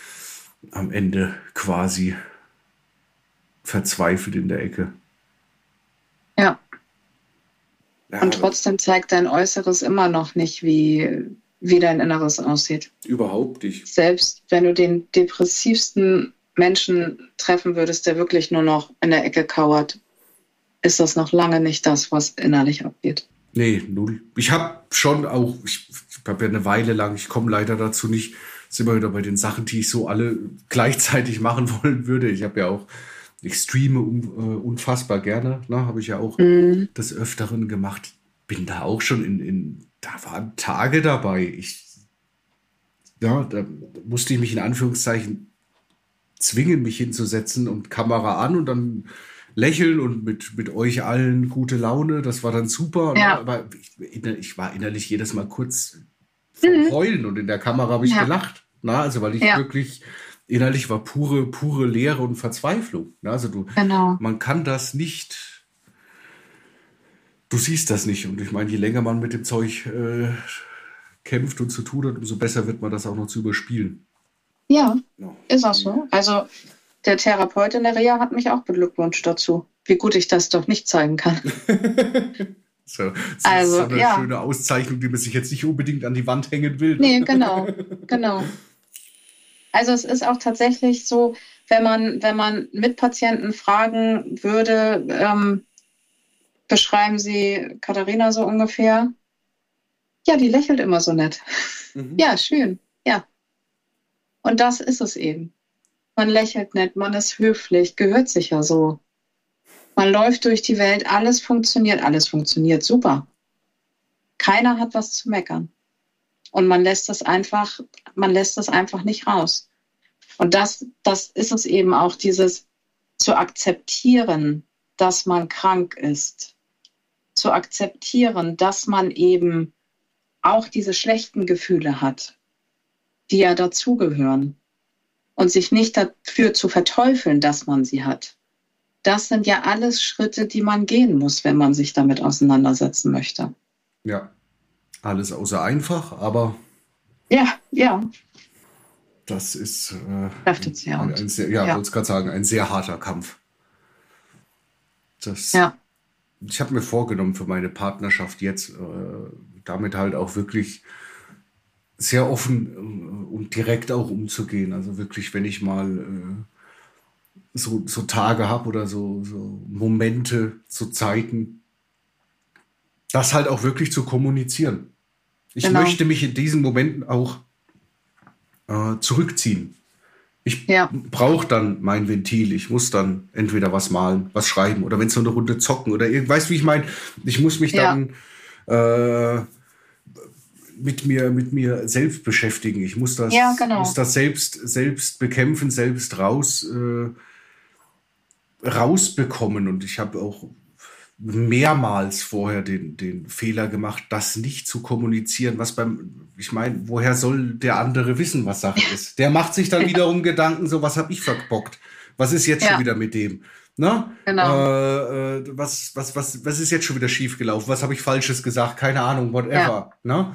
quasi verzweifelt in der Ecke. Ja. Und trotzdem zeigt dein Äußeres immer noch nicht, wie dein Inneres aussieht. Überhaupt nicht. Selbst wenn du den depressivsten Menschen treffen würdest, der wirklich nur noch in der Ecke kauert, ist das noch lange nicht das, was innerlich abgeht. Nee, null. Ich habe schon auch, ich habe ja eine Weile lang, ich komme leider dazu nicht, sind wir wieder bei den Sachen, die ich so alle gleichzeitig machen wollen würde. Ich streame unfassbar gerne, ne? Habe ich ja auch des Öfteren gemacht. Bin da auch schon da waren Tage dabei. Da musste ich mich in Anführungszeichen zwingen, mich hinzusetzen und Kamera an und dann lächeln und mit euch allen gute Laune. Das war dann super. Ne? Ja. Aber ich war innerlich jedes Mal kurz vom Heulen und in der Kamera habe ich Ja. gelacht. Na, also weil ich Ja. wirklich innerlich war pure Leere und Verzweiflung. Na, also Genau. man kann das nicht, du siehst das nicht. Und ich meine, je länger man mit dem Zeug kämpft und zu tun hat, umso besser wird man das auch noch zu überspielen. Ja, Ja. ist auch so. Also der Therapeut in der Reha hat mich auch beglückwünscht dazu, wie gut ich das doch nicht zeigen kann. So, das ist Also, so eine ja. schöne Auszeichnung, die man sich jetzt nicht unbedingt an die Wand hängen will. Nee, genau. Also es ist auch tatsächlich so, wenn man Mitpatienten fragen würde, beschreiben Sie Katharina so ungefähr? Ja, die lächelt immer so nett. Ja, schön. Ja. Und das ist es eben. Man lächelt nett, man ist höflich, gehört sich ja so. Man läuft durch die Welt, alles funktioniert super. Keiner hat was zu meckern. Und man lässt das einfach nicht raus. Und das ist es eben auch, dieses zu akzeptieren, dass man krank ist. Zu akzeptieren, dass man eben auch diese schlechten Gefühle hat, die ja dazugehören. Und sich nicht dafür zu verteufeln, dass man sie hat. Das sind ja alles Schritte, die man gehen muss, wenn man sich damit auseinandersetzen möchte. Ja, alles außer einfach, aber Ja. das ist Kräftezehrend. wollte es gerade sagen, ein sehr harter Kampf. Ja. Ich habe mir vorgenommen für meine Partnerschaft jetzt, damit halt auch wirklich sehr offen und direkt auch umzugehen. Also wirklich, wenn ich mal so Tage habe oder so Momente, so Zeiten, das halt auch wirklich zu kommunizieren. Ich möchte mich in diesen Momenten auch zurückziehen. Ich brauche dann mein Ventil. Ich muss dann entweder was malen, was schreiben oder wenn es so eine Runde zocken oder weißt, wie ich meine? Ich muss mich dann mit mir selbst beschäftigen. Ich muss das, muss das selbst bekämpfen, selbst rausbekommen. Und ich habe auch mehrmals vorher den Fehler gemacht, das nicht zu kommunizieren, ich meine, woher soll der andere wissen, was Sache ist? Der macht sich dann wiederum Gedanken, so, was habe ich verbockt? Was ist jetzt schon wieder mit dem? Na? Genau. Was ist jetzt schon wieder schiefgelaufen? Was habe ich Falsches gesagt? Keine Ahnung, whatever. Na?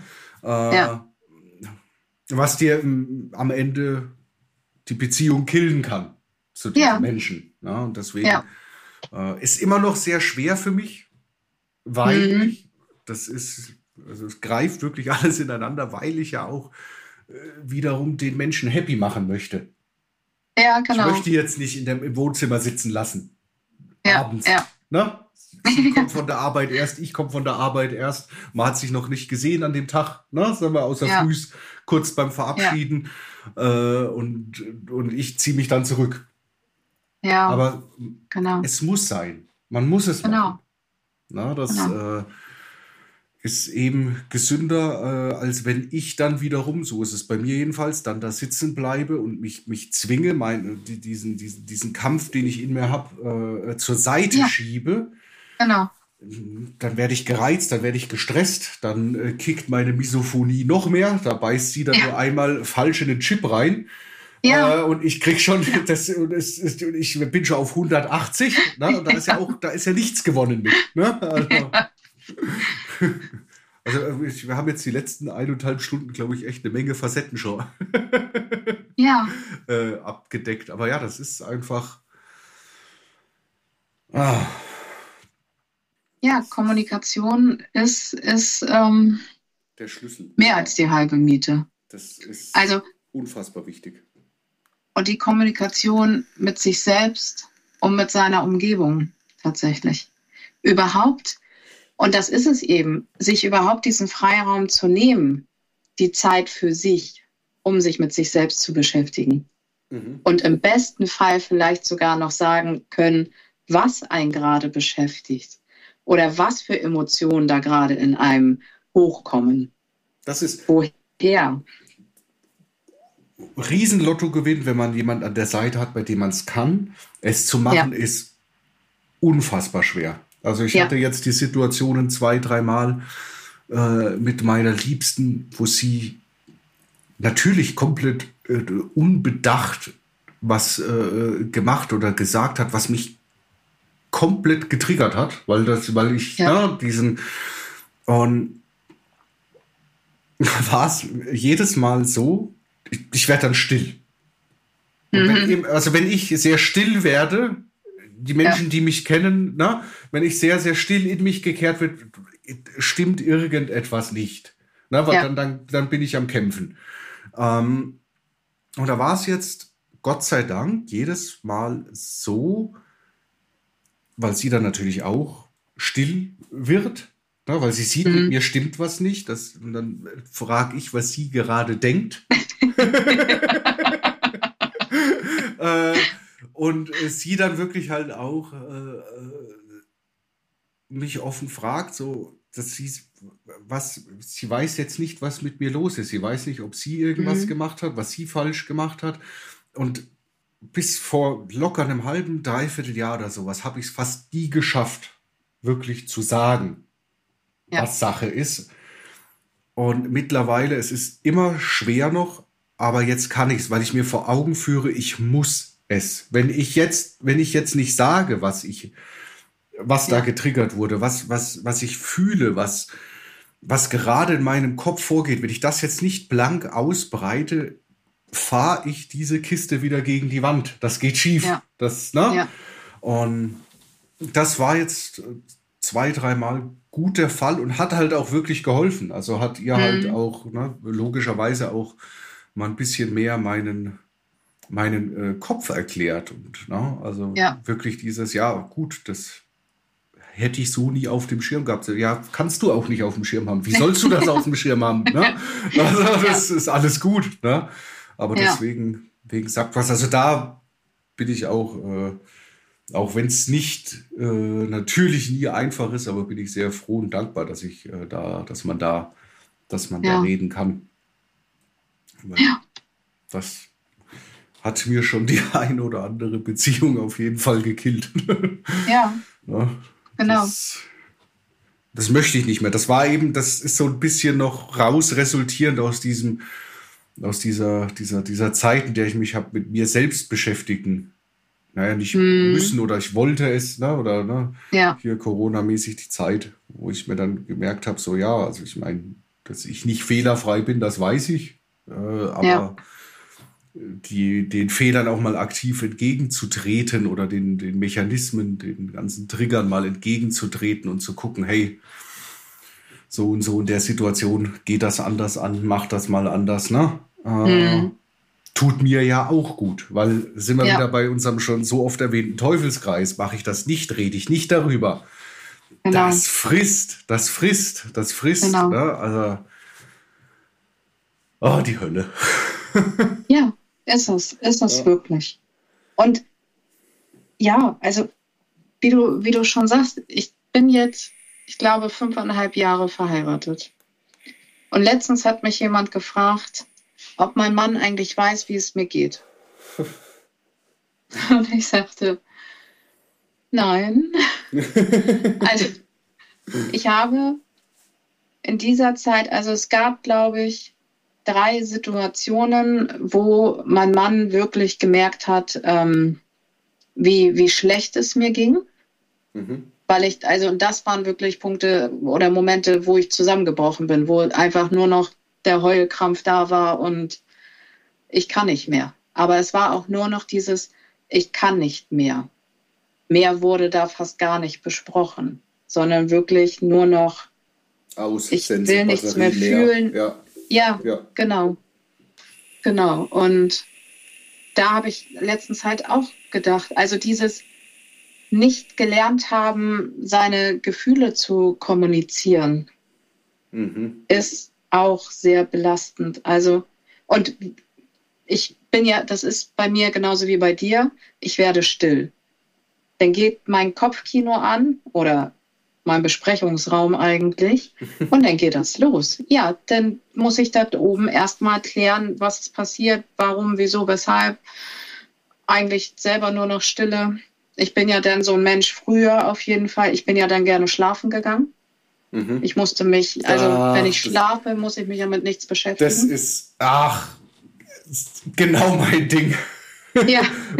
Was dir am Ende die Beziehung killen kann zu diesen Menschen. Na? Und deswegen ist immer noch sehr schwer für mich, weil es greift wirklich alles ineinander, weil ich ja auch wiederum den Menschen happy machen möchte. Ja, genau. Ich möchte jetzt nicht im Wohnzimmer sitzen lassen. Abends. Ja. Ne? Sie kommt von der Arbeit erst, ich komme von der Arbeit erst. Man hat sich noch nicht gesehen an dem Tag, ne? Sagen wir außer frühs, kurz beim Verabschieden. Und ich ziehe mich dann zurück. Ja, aber genau. Es muss sein. Man muss es machen. Na, das ist eben gesünder, als wenn ich dann wiederum, so ist es bei mir jedenfalls, dann da sitzen bleibe und mich zwinge, diesen Kampf, den ich in mir habe, zur Seite schiebe. Genau. Dann werde ich gereizt, dann werde ich gestresst, dann kickt meine Misophonie noch mehr, da beißt sie dann nur einmal falsch in den Chip rein. Und ich krieg schon, ich bin schon auf 180, ne? Und da ist ja nichts gewonnen mit. Ne? Also wir haben jetzt die letzten 1,5 Stunden, glaube ich, echt eine Menge Facetten schon abgedeckt. Aber ja, das ist einfach. Ja, Kommunikation ist der Schlüssel. Mehr als die halbe Miete. Das ist unfassbar wichtig. Und die Kommunikation mit sich selbst und mit seiner Umgebung tatsächlich. Überhaupt, und das ist es eben, sich überhaupt diesen Freiraum zu nehmen, die Zeit für sich, um sich mit sich selbst zu beschäftigen. Und im besten Fall vielleicht sogar noch sagen können, was einen gerade beschäftigt oder was für Emotionen da gerade in einem hochkommen. Das ist woher. Riesen-Lottogewinn, wenn man jemanden an der Seite hat, bei dem man es kann. Es zu machen Ja, ist unfassbar schwer. Also ich hatte ja. jetzt die Situationen 2, dreimal mit meiner Liebsten, wo sie natürlich komplett unbedacht was gemacht oder gesagt hat, was mich komplett getriggert hat, weil ich Ja. diesen und war es jedes Mal so, ich werde dann still. Und Mhm. wenn ich sehr still werde, die Ja, Menschen, die mich kennen, wenn ich sehr, sehr still in mich gekehrt wird, stimmt irgendetwas nicht. Weil ja. dann bin ich am Kämpfen. Ähm, und da war es jetzt, Gott sei Dank, jedes Mal so, weil sie dann natürlich auch still wird, weil sie sieht, mit Mhm. mir stimmt was nicht. Und dann frage ich, was sie gerade denkt. äh, und sie dann wirklich halt auch mich offen fragt, so, dass sie weiß jetzt nicht, was mit mir los ist. Sie weiß nicht, ob sie irgendwas Mhm. gemacht hat, was sie falsch gemacht hat. Und bis vor locker einem halben, dreiviertel Jahr oder sowas habe ich es fast nie geschafft, wirklich zu sagen, Ja, was Sache ist. Und mittlerweile, es ist immer schwer noch, aber jetzt kann ich es, weil ich mir vor Augen führe, ich muss es. Wenn ich jetzt nicht sage, was da ja, getriggert wurde, was ich fühle, was gerade in meinem Kopf vorgeht, wenn ich das jetzt nicht blank ausbreite, fahre ich diese Kiste wieder gegen die Wand. Das geht schief. ja, ja. Und das war jetzt 2, dreimal gut der Fall und hat halt auch wirklich geholfen. Also hat ihr halt Mhm. auch, logischerweise auch mal ein bisschen mehr meinen Kopf erklärt. Und also Ja. wirklich dieses, ja, gut, das hätte ich so nie auf dem Schirm gehabt. Ja, kannst du auch nicht auf dem Schirm haben. Wie sollst du das auf dem Schirm haben? Ne? Also Ja, das ist alles gut. Ne? Aber ja, wegen sagt was. Also da bin ich auch wenn es nicht natürlich nie einfach ist, aber bin ich sehr froh und dankbar, dass man da ja, reden kann. Weil ja, das hat mir schon die ein oder andere Beziehung auf jeden Fall gekillt. ja, Ja, genau. das, das möchte ich nicht mehr. Das ist so ein bisschen noch raus resultierend aus dieser Zeit, in der ich mich habe mit mir selbst beschäftigen. Naja, nicht Mhm. müssen oder ich wollte es, oder Ja, hier Corona-mäßig die Zeit, wo ich mir dann gemerkt habe, so ja, also ich meine, dass ich nicht fehlerfrei bin, das weiß ich, ja, aber den Fehlern auch mal aktiv entgegenzutreten oder den Mechanismen, den ganzen Triggern mal entgegenzutreten und zu gucken, hey, so und so in der Situation geht das anders an, mach das mal anders, ne? mhm. Tut mir ja auch gut, weil sind wir wieder Ja, bei unserem schon so oft erwähnten Teufelskreis. Mache ich das nicht, rede ich nicht darüber. genau, Das frisst. genau. Ne? Also, oh, die Hölle. Ja, ist es Ja. wirklich. Und ja, also wie du schon sagst, ich bin jetzt, ich glaube, 5,5 Jahre verheiratet. Und letztens hat mich jemand gefragt, ob mein Mann eigentlich weiß, wie es mir geht. Und ich sagte, nein. Also ich habe in dieser Zeit, also es gab, glaube ich, 3 Situationen, wo mein Mann wirklich gemerkt hat, wie schlecht es mir ging. Mhm. Weil ich, also das waren wirklich Punkte oder Momente, wo ich zusammengebrochen bin, wo einfach nur noch der Heulkrampf da war und ich kann nicht mehr. Aber es war auch nur noch dieses, ich kann nicht mehr. Mehr wurde da fast gar nicht besprochen, sondern wirklich nur noch, Aus, ich Sense, will nichts mehr Batterie leer. fühlen. Ja, Ja, ja. genau, genau. Und da habe ich letztens halt auch gedacht, also dieses nicht gelernt haben, seine Gefühle zu kommunizieren, Mhm. ist auch sehr belastend. Also, und ich bin ja, das ist bei mir genauso wie bei dir, ich werde still. Dann geht mein Kopfkino an oder mein Besprechungsraum eigentlich. Und dann geht das los. Ja, dann muss ich da oben erstmal klären, was ist passiert, warum, wieso, weshalb. Eigentlich selber nur noch Stille. Ich bin ja dann so ein Mensch früher auf jeden Fall. Ich bin ja dann gerne schlafen gegangen. Ich musste mich, also wenn ich schlafe, muss ich mich ja mit nichts beschäftigen. Das ist, genau mein Ding. Ja,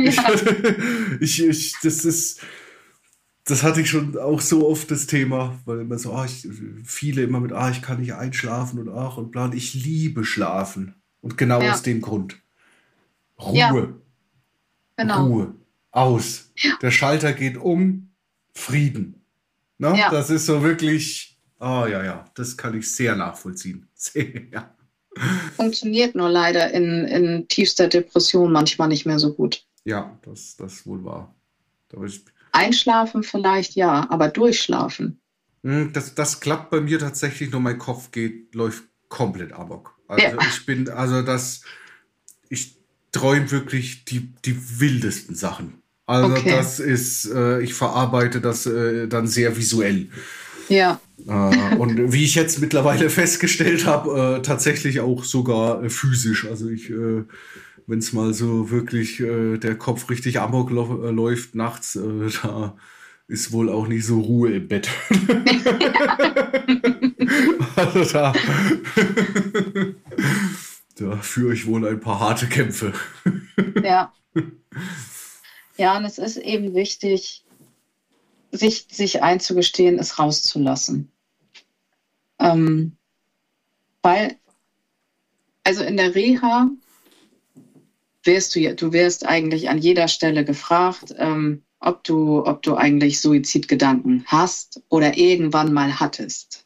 das hatte ich schon auch so oft das Thema, weil immer so, viele immer mit, ich kann nicht einschlafen und bla. Ich liebe Schlafen. Und genau aus dem Grund. Ruhe. Ja, genau. Ruhe. Aus. Ja. Der Schalter geht um. Frieden. Ne? Ja. Das ist so wirklich, das kann ich sehr nachvollziehen. Sehr. Funktioniert nur leider in tiefster Depression manchmal nicht mehr so gut. Ja, das wohl wahr. Einschlafen vielleicht ja, aber durchschlafen. Das klappt bei mir tatsächlich, nur mein Kopf läuft komplett amok. Also ich träume wirklich die wildesten Sachen. Also das ist, ich verarbeite das dann sehr visuell. Ja. Und wie ich jetzt mittlerweile festgestellt habe, tatsächlich auch sogar physisch. Also wenn es mal so wirklich der Kopf richtig amok läuft nachts, da ist wohl auch nicht so Ruhe im Bett. Also da führe ich wohl ein paar harte Kämpfe. Ja. Ja, und es ist eben wichtig, sich einzugestehen, es rauszulassen. Weil, also in der Reha du wirst eigentlich an jeder Stelle gefragt, ob du eigentlich Suizidgedanken hast oder irgendwann mal hattest.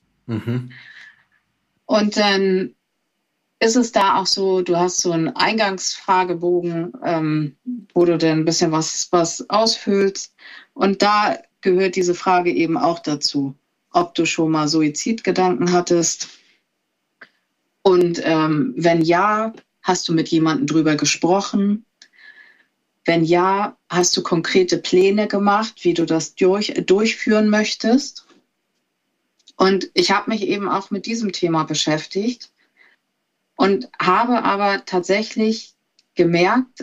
Und dann ist es da auch so, du hast so einen Eingangsfragebogen, wo du dann ein bisschen was ausfüllst. Und da gehört diese Frage eben auch dazu, ob du schon mal Suizidgedanken hattest. Und wenn ja, hast du mit jemandem drüber gesprochen? Wenn ja, hast du konkrete Pläne gemacht, wie du das durchführen möchtest? Und ich habe mich eben auch mit diesem Thema beschäftigt und habe aber tatsächlich gemerkt,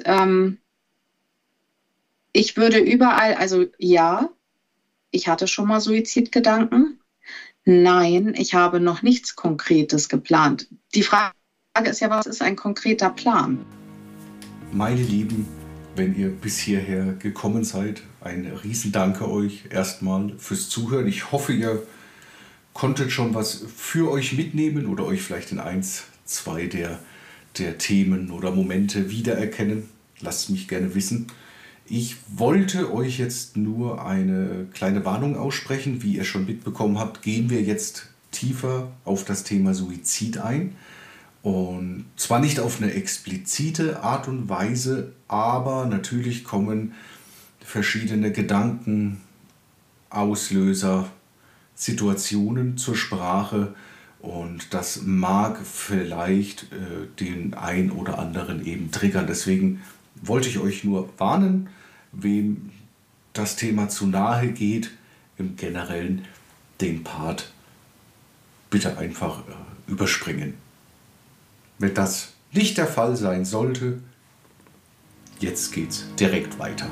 ich würde überall, also ja, ich hatte schon mal Suizidgedanken. Nein, ich habe noch nichts Konkretes geplant. Die Frage ist ja, was ist ein konkreter Plan? Meine Lieben, wenn ihr bis hierher gekommen seid, ein Riesendanke euch erstmal fürs Zuhören. Ich hoffe, ihr konntet schon was für euch mitnehmen oder euch vielleicht in 1, 2 der Themen oder Momente wiedererkennen. Lasst mich gerne wissen. Ich wollte euch jetzt nur eine kleine Warnung aussprechen. Wie ihr schon mitbekommen habt, gehen wir jetzt tiefer auf das Thema Suizid ein. Und zwar nicht auf eine explizite Art und Weise, aber natürlich kommen verschiedene Gedanken, Auslöser, Situationen zur Sprache. Und das mag vielleicht den ein oder anderen eben triggern. Deswegen wollte ich euch nur warnen, wem das Thema zu nahe geht, im Generellen den Part bitte einfach überspringen. Wenn das nicht der Fall sein sollte, jetzt geht's direkt weiter.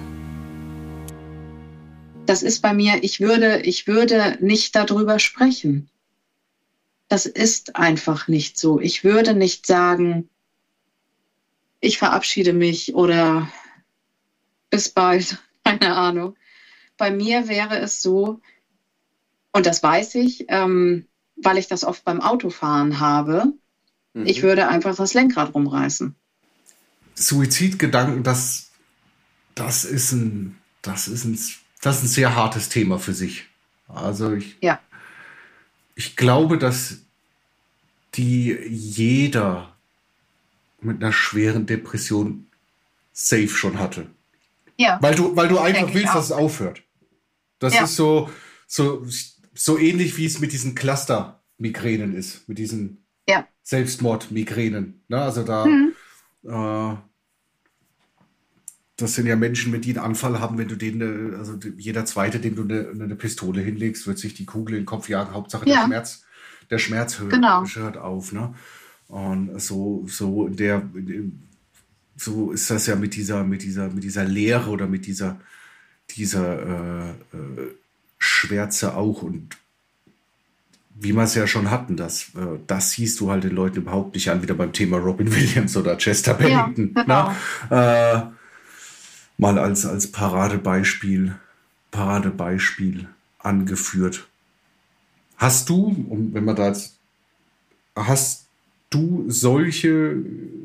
Das ist bei mir, ich würde nicht darüber sprechen. Das ist einfach nicht so. Ich würde nicht sagen, ich verabschiede mich oder bis bald, keine Ahnung. Bei mir wäre es so, und das weiß ich, weil ich das oft beim Autofahren habe, ich würde einfach das Lenkrad rumreißen. Suizidgedanken, das ist ein sehr hartes Thema für sich. Also ich glaube, dass jeder mit einer schweren Depression safe schon hatte. Ja. Weil du einfach willst, dass es aufhört. Das ist so ähnlich, wie es mit diesen Cluster-Migränen ist, mit diesen Selbstmordmigränen. Ne? Also das sind ja Menschen, wenn die einen Anfall haben, wenn du denen, also jeder Zweite, dem du eine Pistole hinlegst, wird sich die Kugel in den Kopf jagen. Hauptsache Ja, Der Schmerz genau. hört auf, ne? Und so ist das ja mit dieser Lehre oder mit dieser Schwärze auch. Und wie wir es ja schon hatten, das siehst du halt den Leuten überhaupt nicht an, wieder beim Thema Robin Williams oder Chester Ja, Bennington. Ne? genau. Äh, mal als Paradebeispiel angeführt. Wenn man da jetzt, hast du solche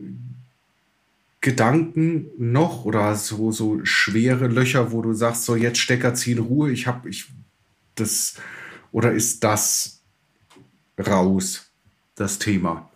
Gedanken noch oder so schwere Löcher, wo du sagst, so jetzt Stecker ziehen, Ruhe, das, oder ist das raus, das Thema?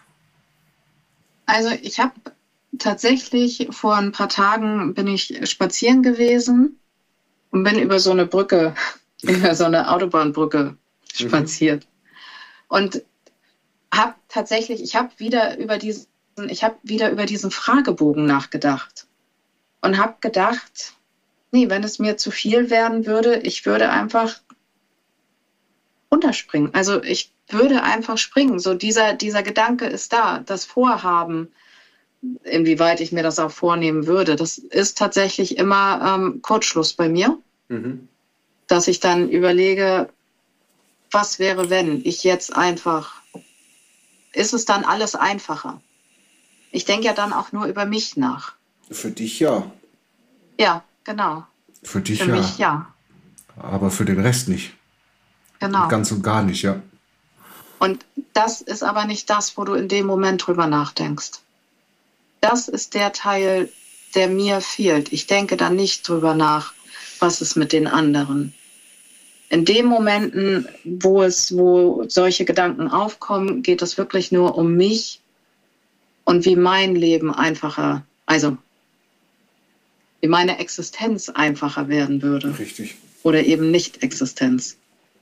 Also ich habe tatsächlich vor ein paar Tagen bin ich spazieren gewesen und bin über so eine Brücke, über so eine Autobahnbrücke spaziert. Und ich habe wieder über diesen Fragebogen nachgedacht und habe gedacht, nee, wenn es mir zu viel werden würde, ich würde einfach runterspringen. Also ich würde einfach springen. So dieser Gedanke ist da, das Vorhaben, inwieweit ich mir das auch vornehmen würde, das ist tatsächlich immer Kurzschluss bei mir, dass ich dann überlege, was wäre, wenn ich jetzt einfach, ist es dann alles einfacher? Ich denke ja dann auch nur über mich nach. Für dich ja. Ja, genau. Für dich Für mich ja. Aber für den Rest nicht. Genau. Ganz und gar nicht, ja. Und das ist aber nicht das, wo du in dem Moment drüber nachdenkst. Das ist der Teil, der mir fehlt. Ich denke dann nicht drüber nach, was ist mit den anderen. In den Momenten, wo solche Gedanken aufkommen, geht es wirklich nur um mich und wie mein Leben einfacher, also wie meine Existenz einfacher werden würde. Richtig. Oder eben Nicht-Existenz.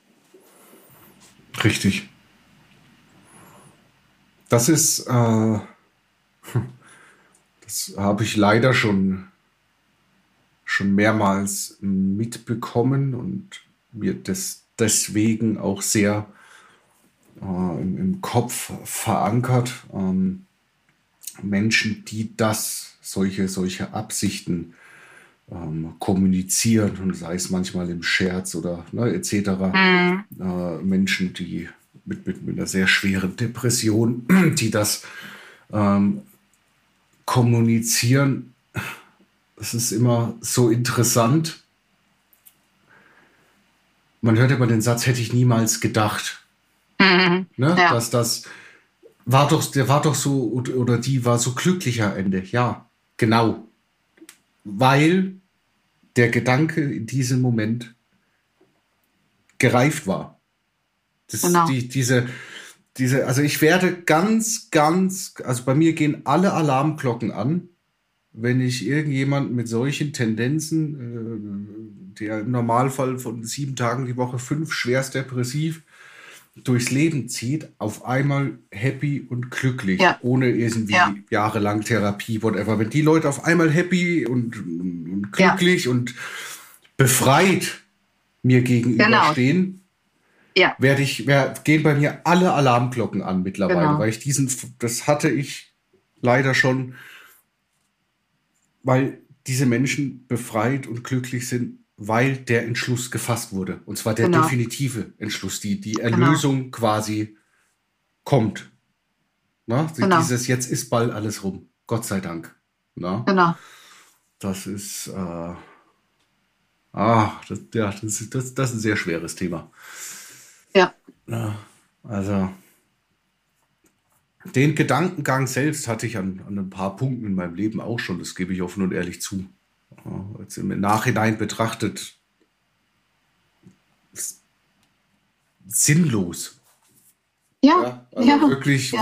Richtig. Das habe ich leider schon mehrmals mitbekommen und mir deswegen auch sehr im Kopf verankert. Menschen, die solche Absichten kommunizieren, und sei es manchmal im Scherz oder etc. Menschen, die mit einer sehr schweren Depression, die das kommunizieren. Das ist immer so interessant. Man hört immer den Satz, hätte ich niemals gedacht. Ne? Ja. Dass das der war doch so, oder die war so glücklich am Ende. Ja, genau. Weil der Gedanke in diesem Moment gereift war. Genau. Also ich werde also bei mir gehen alle Alarmglocken an, wenn ich irgendjemanden mit solchen Tendenzen, der im Normalfall von 7 Tagen die Woche 5 schwerst depressiv durchs Leben zieht, auf einmal happy und glücklich, ohne irgendwie jahrelang Therapie, whatever. Wenn die Leute auf einmal happy und glücklich und befreit mir gegenüberstehen, gehen bei mir alle Alarmglocken an mittlerweile, weil das hatte ich leider schon, weil diese Menschen befreit und glücklich sind, weil der Entschluss gefasst wurde. Und zwar der definitive Entschluss, die Erlösung quasi kommt. Na? Dieses jetzt ist bald alles rum. Gott sei Dank. Na? Genau. Das ist das ist ein sehr schweres Thema. Ja. Also den Gedankengang selbst hatte ich an ein paar Punkten in meinem Leben auch schon, das gebe ich offen und ehrlich zu. Jetzt im Nachhinein betrachtet sinnlos. Ja. Wirklich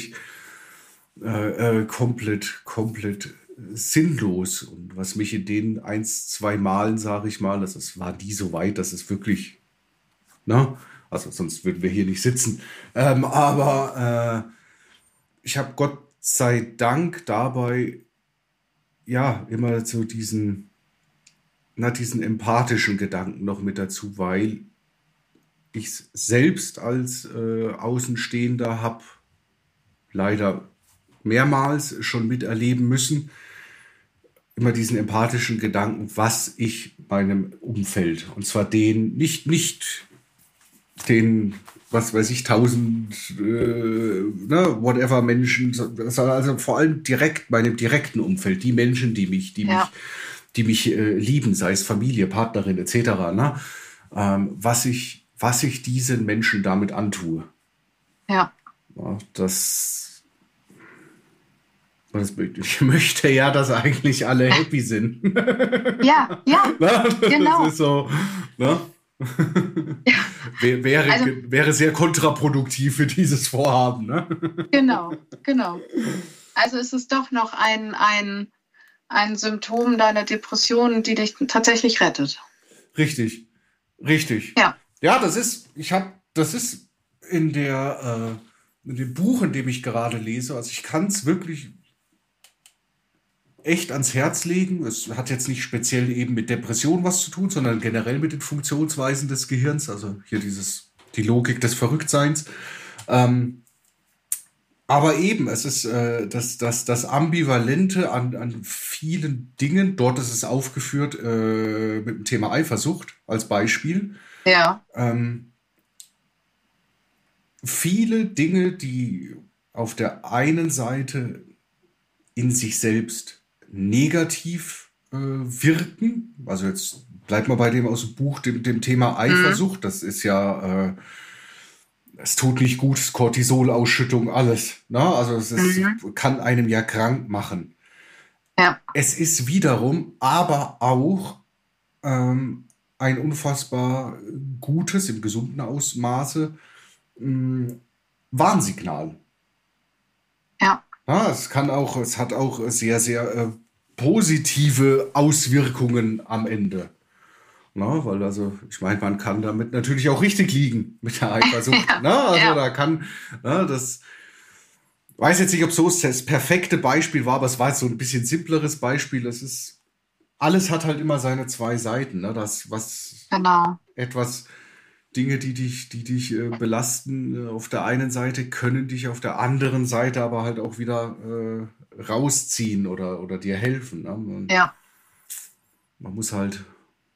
komplett sinnlos. Und was mich in den 1-2 Malen, sage ich mal, es war nie so weit, dass es wirklich, also sonst würden wir hier nicht sitzen. Aber ich habe Gott sei Dank dabei ja immer so diesen empathischen Gedanken noch mit dazu, weil ich es selbst als Außenstehender habe leider mehrmals schon miterleben müssen, immer diesen empathischen Gedanken, was ich meinem Umfeld, und zwar nicht den, was weiß ich, 1000, whatever Menschen, sondern also vor allem direkt meinem direkten Umfeld, die Menschen, die mich lieben, sei es Familie, Partnerin etc., ne? Was ich diesen Menschen damit antue. Ja. Ja, ich möchte ja, dass eigentlich alle happy sind. Ja, genau. Das ist so, ne? Ja, also, Wäre sehr kontraproduktiv für dieses Vorhaben, ne? genau. Also es ist doch noch ein Symptom deiner Depression, die dich tatsächlich rettet. Richtig. Ja. Ja, das ist in dem Buch, in dem ich gerade lese, also ich kann es wirklich echt ans Herz legen. Es hat jetzt nicht speziell eben mit Depression was zu tun, sondern generell mit den Funktionsweisen des Gehirns, also hier die Logik des Verrücktseins. Aber eben, es ist das Ambivalente an vielen Dingen. Dort ist es aufgeführt mit dem Thema Eifersucht als Beispiel. Ja. Viele Dinge, die auf der einen Seite in sich selbst negativ wirken. Also jetzt bleibt mal bei dem aus dem Buch, dem Thema Eifersucht. Das ist ja, es tut nicht gut, Cortisolausschüttung, alles. Ne? Also kann einem ja krank machen. Ja. Es ist wiederum aber auch ein unfassbar gutes, im gesunden Ausmaße, Warnsignal. Ja. Ja, es hat auch sehr, sehr positive Auswirkungen am Ende. Na, weil also, ich meine, man kann damit natürlich auch richtig liegen mit der Eifersucht. Ja. Na, also Ja. da kann, das weiß jetzt nicht, ob so das perfekte Beispiel war, aber es war jetzt so ein bisschen simpleres Beispiel. Alles hat halt immer seine zwei Seiten. Ne? Genau. Dinge, die dich belasten, auf der einen Seite können dich auf der anderen Seite aber halt auch wieder rausziehen oder dir helfen. Ne? Ja. Man muss halt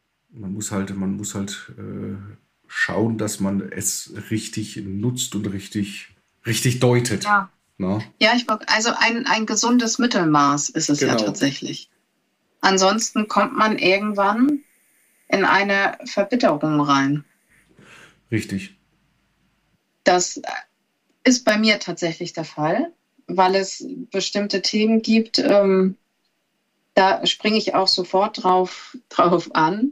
schauen, dass man es richtig nutzt und richtig deutet. Ja. Ne? Ja, also ein gesundes Mittelmaß ist es ja Genau. tatsächlich. Ansonsten kommt man irgendwann in eine Verbitterung rein. Richtig. Das ist bei mir tatsächlich der Fall, weil es bestimmte Themen gibt, da springe ich auch sofort drauf an,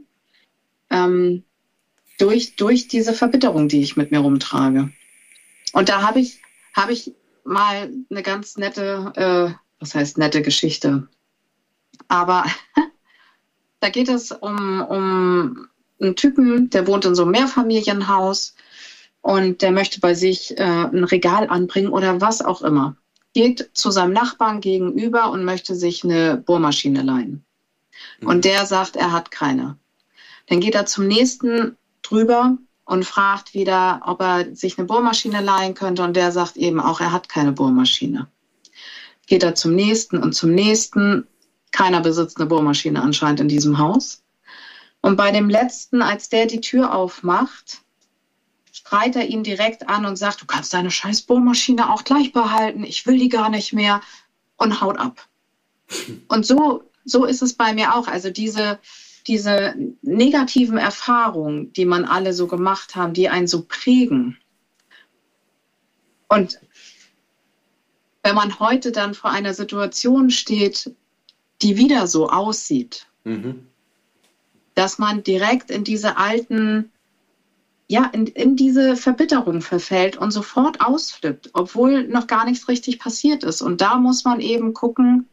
durch diese Verbitterung, die ich mit mir rumtrage. Und da habe ich mal eine ganz nette, was heißt nette Geschichte, aber da geht es um einen Typen, der wohnt in so einem Mehrfamilienhaus und der möchte bei sich ein Regal anbringen oder was auch immer. Geht zu seinem Nachbarn gegenüber und möchte sich eine Bohrmaschine leihen. Und der sagt, er hat keine. Dann geht er zum nächsten drüber und fragt wieder, ob er sich eine Bohrmaschine leihen könnte. Und der sagt eben auch, er hat keine Bohrmaschine. Geht er zum nächsten und zum nächsten. Keiner besitzt eine Bohrmaschine anscheinend in diesem Haus. Und bei dem letzten, als der die Tür aufmacht, schreit er ihn direkt an und sagt, du kannst deine scheiß Bohrmaschine auch gleich behalten, ich will die gar nicht mehr, und haut ab. Und so ist es bei mir auch. Also diese negativen Erfahrungen, die man alle so gemacht haben, die einen so prägen. Und wenn man heute dann vor einer Situation steht, die wieder so aussieht, dass man direkt in diese alten, in diese Verbitterung verfällt und sofort ausflippt, obwohl noch gar nichts richtig passiert ist. Und da muss man eben gucken,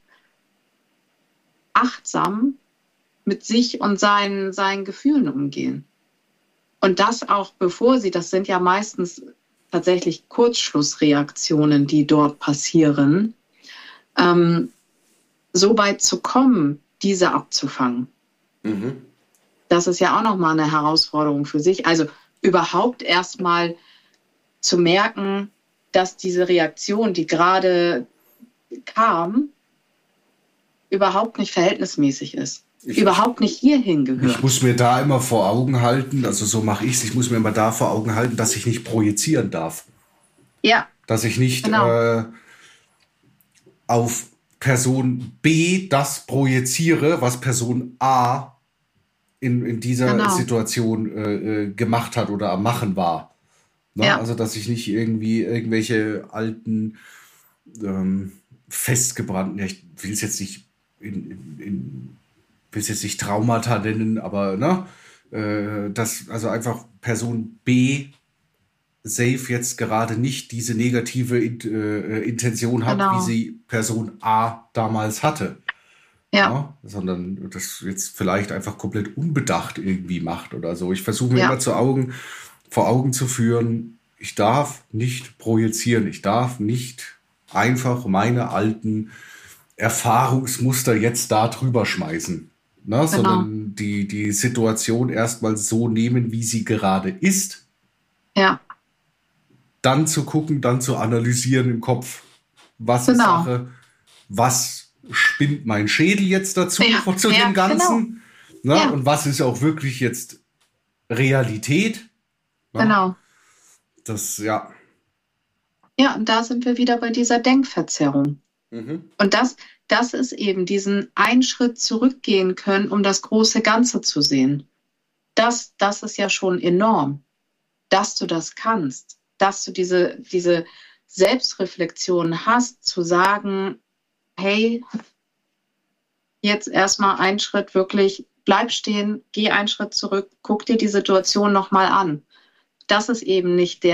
achtsam mit sich und seinen Gefühlen umgehen. Und das auch das sind ja meistens tatsächlich Kurzschlussreaktionen, die dort passieren, so weit zu kommen, diese abzufangen, das ist ja auch nochmal eine Herausforderung für sich. Also überhaupt erstmal zu merken, dass diese Reaktion, die gerade kam, überhaupt nicht verhältnismäßig ist. Überhaupt nicht hierhin gehört. Ich muss mir da immer vor Augen halten, also so mache ich es, ich muss mir immer da vor Augen halten, dass ich nicht projizieren darf. Ja. Dass ich nicht auf Person B das projiziere, was Person A in dieser Situation gemacht hat oder am Machen war. Ne? Ja. Also dass ich nicht irgendwie irgendwelche alten festgebrannten, ja, ich will es jetzt nicht will es jetzt nicht Traumata nennen, aber dass also einfach Person B safe jetzt gerade nicht diese negative Intention hat, wie sie Person A damals hatte. Ja. Sondern das jetzt vielleicht einfach komplett unbedacht irgendwie macht oder so. Ich versuche mir immer vor Augen zu führen, ich darf nicht projizieren, ich darf nicht einfach meine alten Erfahrungsmuster jetzt da drüber schmeißen. Sondern die Situation erstmal so nehmen, wie sie gerade ist. Ja. Dann zu gucken, dann zu analysieren im Kopf, was ist Sache, was spinnt mein Schädel jetzt dazu zu dem Ganzen. Genau. Und was ist auch wirklich jetzt Realität. Genau. Das, Ja, und da sind wir wieder bei dieser Denkverzerrung. Und das ist eben diesen einen Schritt zurückgehen können, um das große Ganze zu sehen. Das ist ja schon enorm, dass du das kannst, dass du diese Selbstreflexion hast, zu sagen, hey, jetzt erstmal einen Schritt wirklich, bleib stehen, geh einen Schritt zurück, guck dir die Situation nochmal an. Das ist eben nicht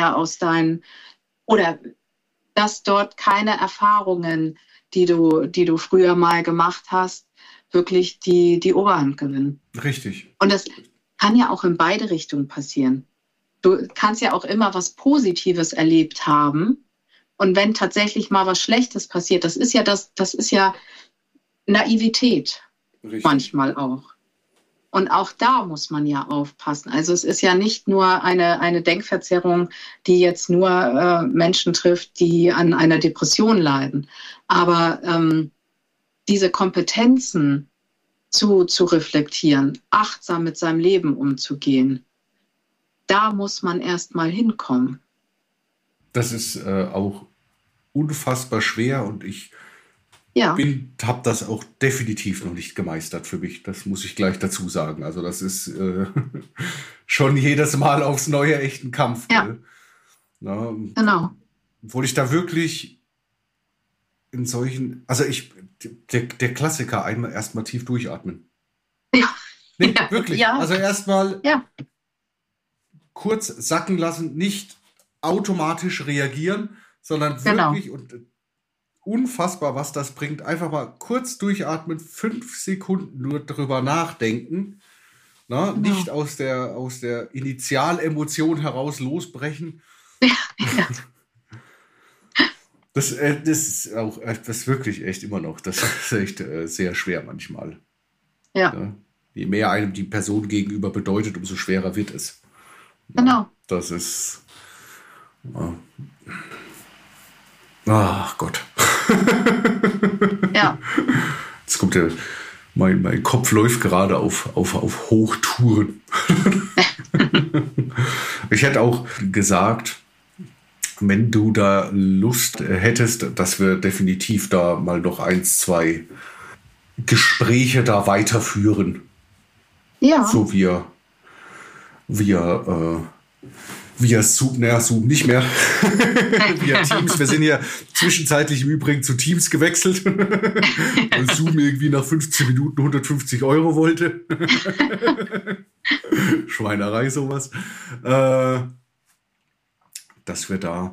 oder dass dort keine Erfahrungen, die du früher mal gemacht hast, wirklich die Oberhand gewinnen. Richtig. Und das kann ja auch in beide Richtungen passieren. Du kannst ja auch immer was Positives erlebt haben. Und wenn tatsächlich mal was Schlechtes passiert, das ist ja Naivität. Richtig. Manchmal auch. Und auch da muss man ja aufpassen. Also es ist ja nicht nur eine Denkverzerrung, die jetzt nur Menschen trifft, die an einer Depression leiden. Aber diese Kompetenzen zu reflektieren, achtsam mit seinem Leben umzugehen, da muss man erst mal hinkommen. Das ist auch unfassbar schwer und ich habe das auch definitiv noch nicht gemeistert für mich. Das muss ich gleich dazu sagen. Also das ist schon jedes Mal aufs Neue echt ein Kampf. Ja. Genau. Obwohl ich da wirklich in solchen, also der Klassiker, erstmal tief durchatmen. Ja. Nee, wirklich. Ja. Also erstmal kurz sacken lassen, nicht automatisch reagieren, sondern wirklich und unfassbar, was das bringt. Einfach mal kurz durchatmen, 5 Sekunden nur drüber nachdenken. Nicht aus der Initialemotion heraus losbrechen. Ja. Das ist auch das wirklich echt immer noch. Das ist echt sehr schwer manchmal. Ja. Je mehr einem die Person gegenüber bedeutet, umso schwerer wird es. Genau. Das ist. Ach Gott. Ja. Jetzt kommt mein Kopf läuft gerade auf Hochtouren. Ich hätte auch gesagt, wenn du da Lust hättest, dass wir definitiv da mal noch 1, 2 Gespräche da weiterführen. Ja. So via Zoom nicht mehr. Via Teams. Wir sind ja zwischenzeitlich im Übrigen zu Teams gewechselt. Und Zoom irgendwie nach 15 Minuten 150 € wollte. Schweinerei, sowas. Dass wir da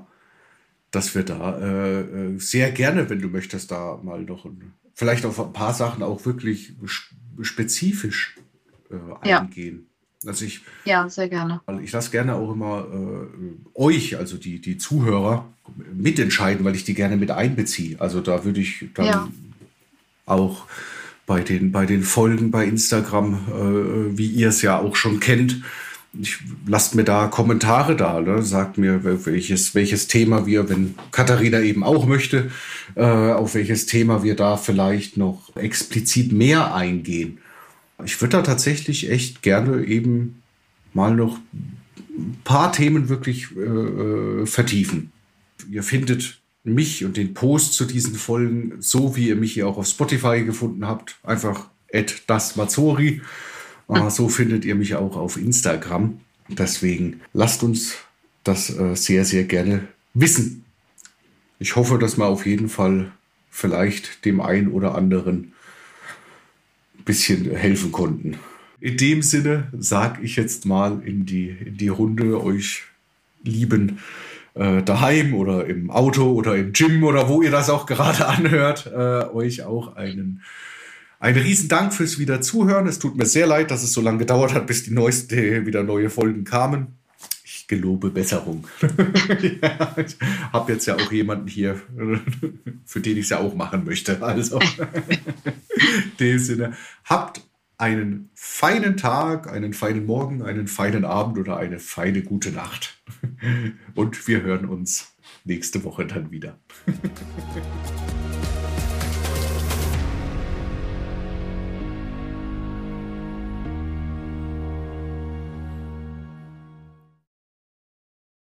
sehr gerne, wenn du möchtest, da mal noch vielleicht auf ein paar Sachen auch wirklich spezifisch eingehen. Also sehr gerne. Ich lasse gerne auch immer euch, also die Zuhörer, mitentscheiden, weil ich die gerne mit einbeziehe. Also da würde ich dann auch bei den Folgen bei Instagram, wie ihr es ja auch schon kennt. Lasst mir da Kommentare da, ne? Sagt mir, welches Thema wir, wenn Katharina eben auch möchte, auf welches Thema wir da vielleicht noch explizit mehr eingehen. Ich würde da tatsächlich echt gerne eben mal noch ein paar Themen wirklich vertiefen. Ihr findet mich und den Post zu diesen Folgen, so wie ihr mich hier auch auf Spotify gefunden habt, einfach @dasmazori. So findet ihr mich auch auf Instagram. Deswegen lasst uns das sehr, sehr gerne wissen. Ich hoffe, dass wir auf jeden Fall vielleicht dem einen oder anderen ein bisschen helfen konnten. In dem Sinne sage ich jetzt mal in die Runde euch Lieben daheim oder im Auto oder im Gym oder wo ihr das auch gerade anhört, euch auch einen riesen Dank fürs wieder Zuhören. Es tut mir sehr leid, dass es so lange gedauert hat, bis wieder neue Folgen kamen. Ich gelobe Besserung. Ja, ich habe jetzt ja auch jemanden hier, für den ich es ja auch machen möchte. Also in dem Sinne, habt einen feinen Tag, einen feinen Morgen, einen feinen Abend oder eine feine gute Nacht. Und wir hören uns nächste Woche dann wieder.